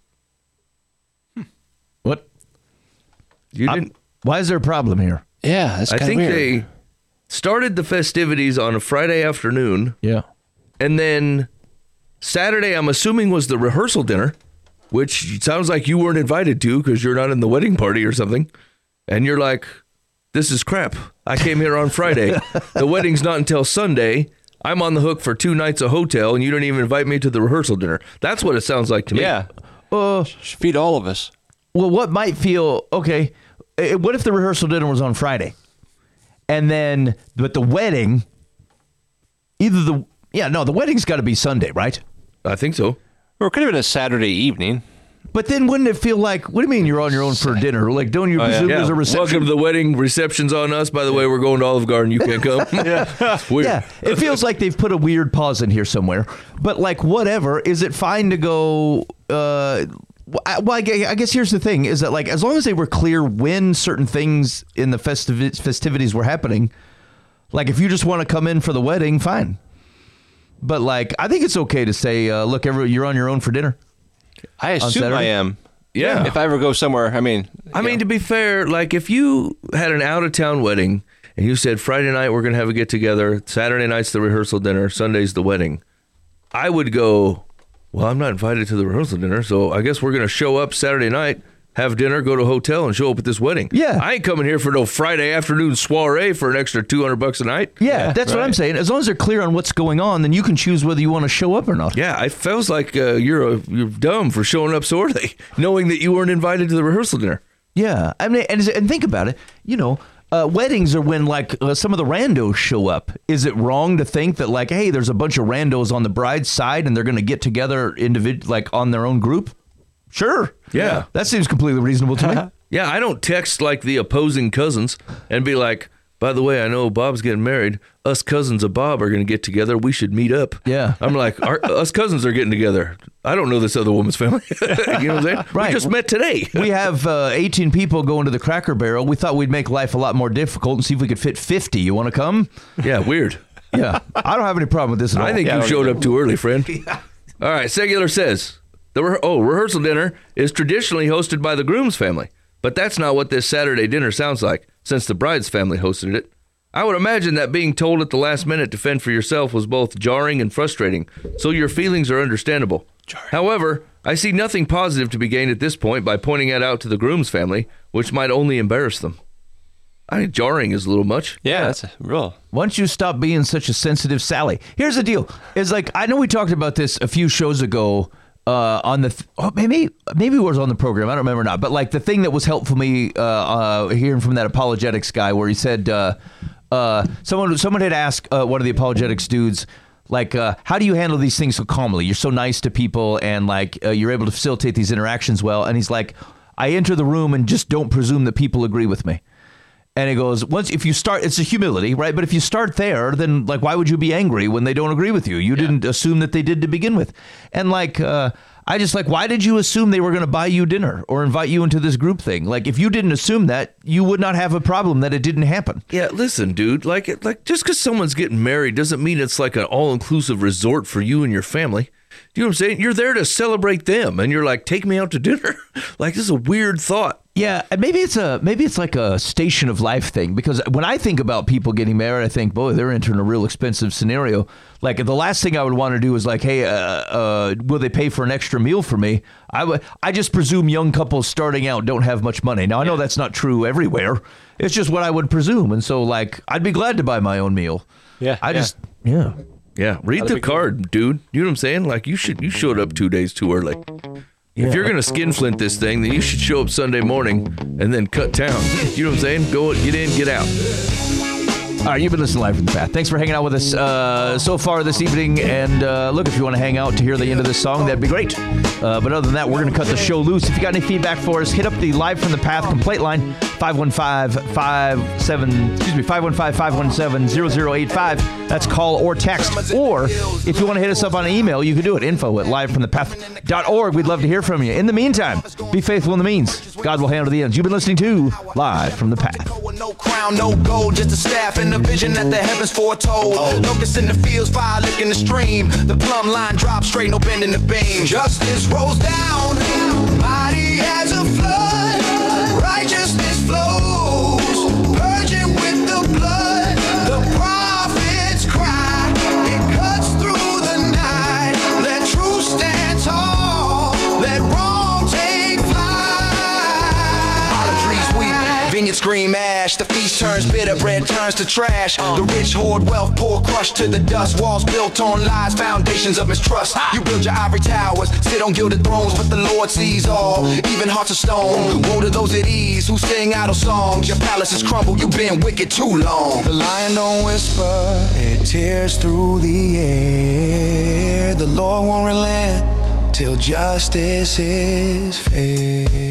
What? You didn't. Why is there a problem here? Yeah, that's kind of weird. They started the festivities on a Friday afternoon. Yeah. And then Saturday, I'm assuming, was the rehearsal dinner, which sounds like you weren't invited to because you're not in the wedding party or something. And you're like, this is crap. I came here on Friday. The wedding's not until Sunday. I'm on the hook for 2 nights of hotel, and you don't even invite me to the rehearsal dinner. That's what it sounds like to me. Yeah. Should feed all of us. Well, what might feel, okay, what if the rehearsal dinner was on Friday? And then, but the wedding, the wedding's got to be Sunday, right? I think so. Or it could have been a Saturday evening. But then wouldn't it feel what do you mean you're on your own for dinner? Don't you presume there's a reception? Welcome to the wedding. Reception's on us. By the way, we're going to Olive Garden. You can't come. Yeah, it feels like they've put a weird pause in here somewhere. But whatever, is it fine to go... I guess here's the thing, is that as long as they were clear when certain things in the festivities were happening, if you just want to come in for the wedding, fine. But I think it's okay to say, look, you're on your own for dinner. I assume I am. Yeah. If I ever go somewhere, I mean, to be fair, if you had an out-of-town wedding and you said Friday night we're going to have a get-together, Saturday night's the rehearsal dinner, Sunday's the wedding, I would go, well, I'm not invited to the rehearsal dinner, so I guess we're going to show up Saturday night, have dinner, go to a hotel, and show up at this wedding. Yeah. I ain't coming here for no Friday afternoon soiree for an extra $200 a night. Yeah, that's what I'm saying. As long as they're clear on what's going on, then you can choose whether you want to show up or not. Yeah, it feels like you're dumb for showing up so early, knowing that you weren't invited to the rehearsal dinner. Yeah, I mean, and think about it. Weddings are when some of the randos show up. Is it wrong to think that hey, there's a bunch of randos on the bride's side and they're going to get together on their own group? Sure. Yeah. That seems completely reasonable to me. Yeah, I don't text the opposing cousins and be like, by the way, I know Bob's getting married. Us cousins of Bob are going to get together. We should meet up. Yeah. I'm like, us cousins are getting together. I don't know this other woman's family. You know what I'm saying? Right. We just met today. We have 18 people going to the Cracker Barrel. We thought we'd make life a lot more difficult and see if we could fit 50. You want to come? Yeah, weird. Yeah. I don't have any problem with this at all. I think you showed up too early, friend. Yeah. All right, Secular says, rehearsal dinner is traditionally hosted by the groom's family, but that's not what this Saturday dinner sounds like, since the bride's family hosted it. I would imagine that being told at the last minute to fend for yourself was both jarring and frustrating, so your feelings are understandable. However, I see nothing positive to be gained at this point by pointing it out to the groom's family, which might only embarrass them. I think jarring is a little much. Yeah, that's real. Once you stop being such a sensitive Sally. Here's the deal. It's I know we talked about this a few shows ago on the maybe it was on the program. I don't remember now. But the thing that was helpful me hearing from that apologetics guy where he said someone had asked one of the apologetics dudes, how do you handle these things so calmly? You're so nice to people and you're able to facilitate these interactions well. And he's like, I enter the room and just don't presume that people agree with me. And he goes, if you start, it's a humility, right? But if you start there, then why would you be angry when they don't agree with you? You didn't assume that they did to begin with. And I just why did you assume they were going to buy you dinner or invite you into this group thing? If you didn't assume that, you would not have a problem that it didn't happen. Yeah, listen, dude, just because someone's getting married doesn't mean it's an all-inclusive resort for you and your family. Do you know what I'm saying? You're there to celebrate them, and you're take me out to dinner. This is a weird thought. Yeah, and maybe it's like a station of life thing, because when I think about people getting married, I think, boy, they're entering a real expensive scenario. The last thing I would want to do is hey, will they pay for an extra meal for me? I just presume young couples starting out don't have much money. Now I know that's not true everywhere. It's just what I would presume, and so I'd be glad to buy my own meal. Yeah, Yeah, read the card, dude. You know what I'm saying? You showed up 2 days too early. Yeah. If you're going to skinflint this thing, then you should show up Sunday morning and then cut town. You know what I'm saying? Go, get in, get out. All right, you've been listening to Live from the Path. Thanks for hanging out with us so far this evening. And look, if you want to hang out to hear the end of this song, that'd be great. But other than that, we're going to cut the show loose. If you got any feedback for us, hit up the Live from the Path complaint line, 515-517-0085. That's call or text. Or if you want to hit us up on an email, you can do it, info@livefromthepath.org. We'd love to hear from you. In the meantime, be faithful in the means. God will handle the ends. You've been listening to Live from the Path. No crown, no gold, just a staff and a vision that the heavens foretold. Locusts in the fields, fire licking the stream. The plumb line drops straight, no bend in the beam. Justice rolls down, mighty as a flood. Righteousness flows, purging with the blood. The prophets cry, it cuts through the night. Let truth stand tall, let wrong take flight. Olive trees weep, vineyards scream ash. The feast turns bitter, bread turns to trash. The rich hoard wealth, poor crushed to the dust. Walls built on lies, foundations of mistrust. You build your ivory towers, sit on gilded thrones, but the Lord sees all, even hearts of stone. Woe to those at ease who sing idle songs. Your palaces crumble, you've been wicked too long. The lion don't whisper, it tears through the air. The Lord won't relent till justice is fair.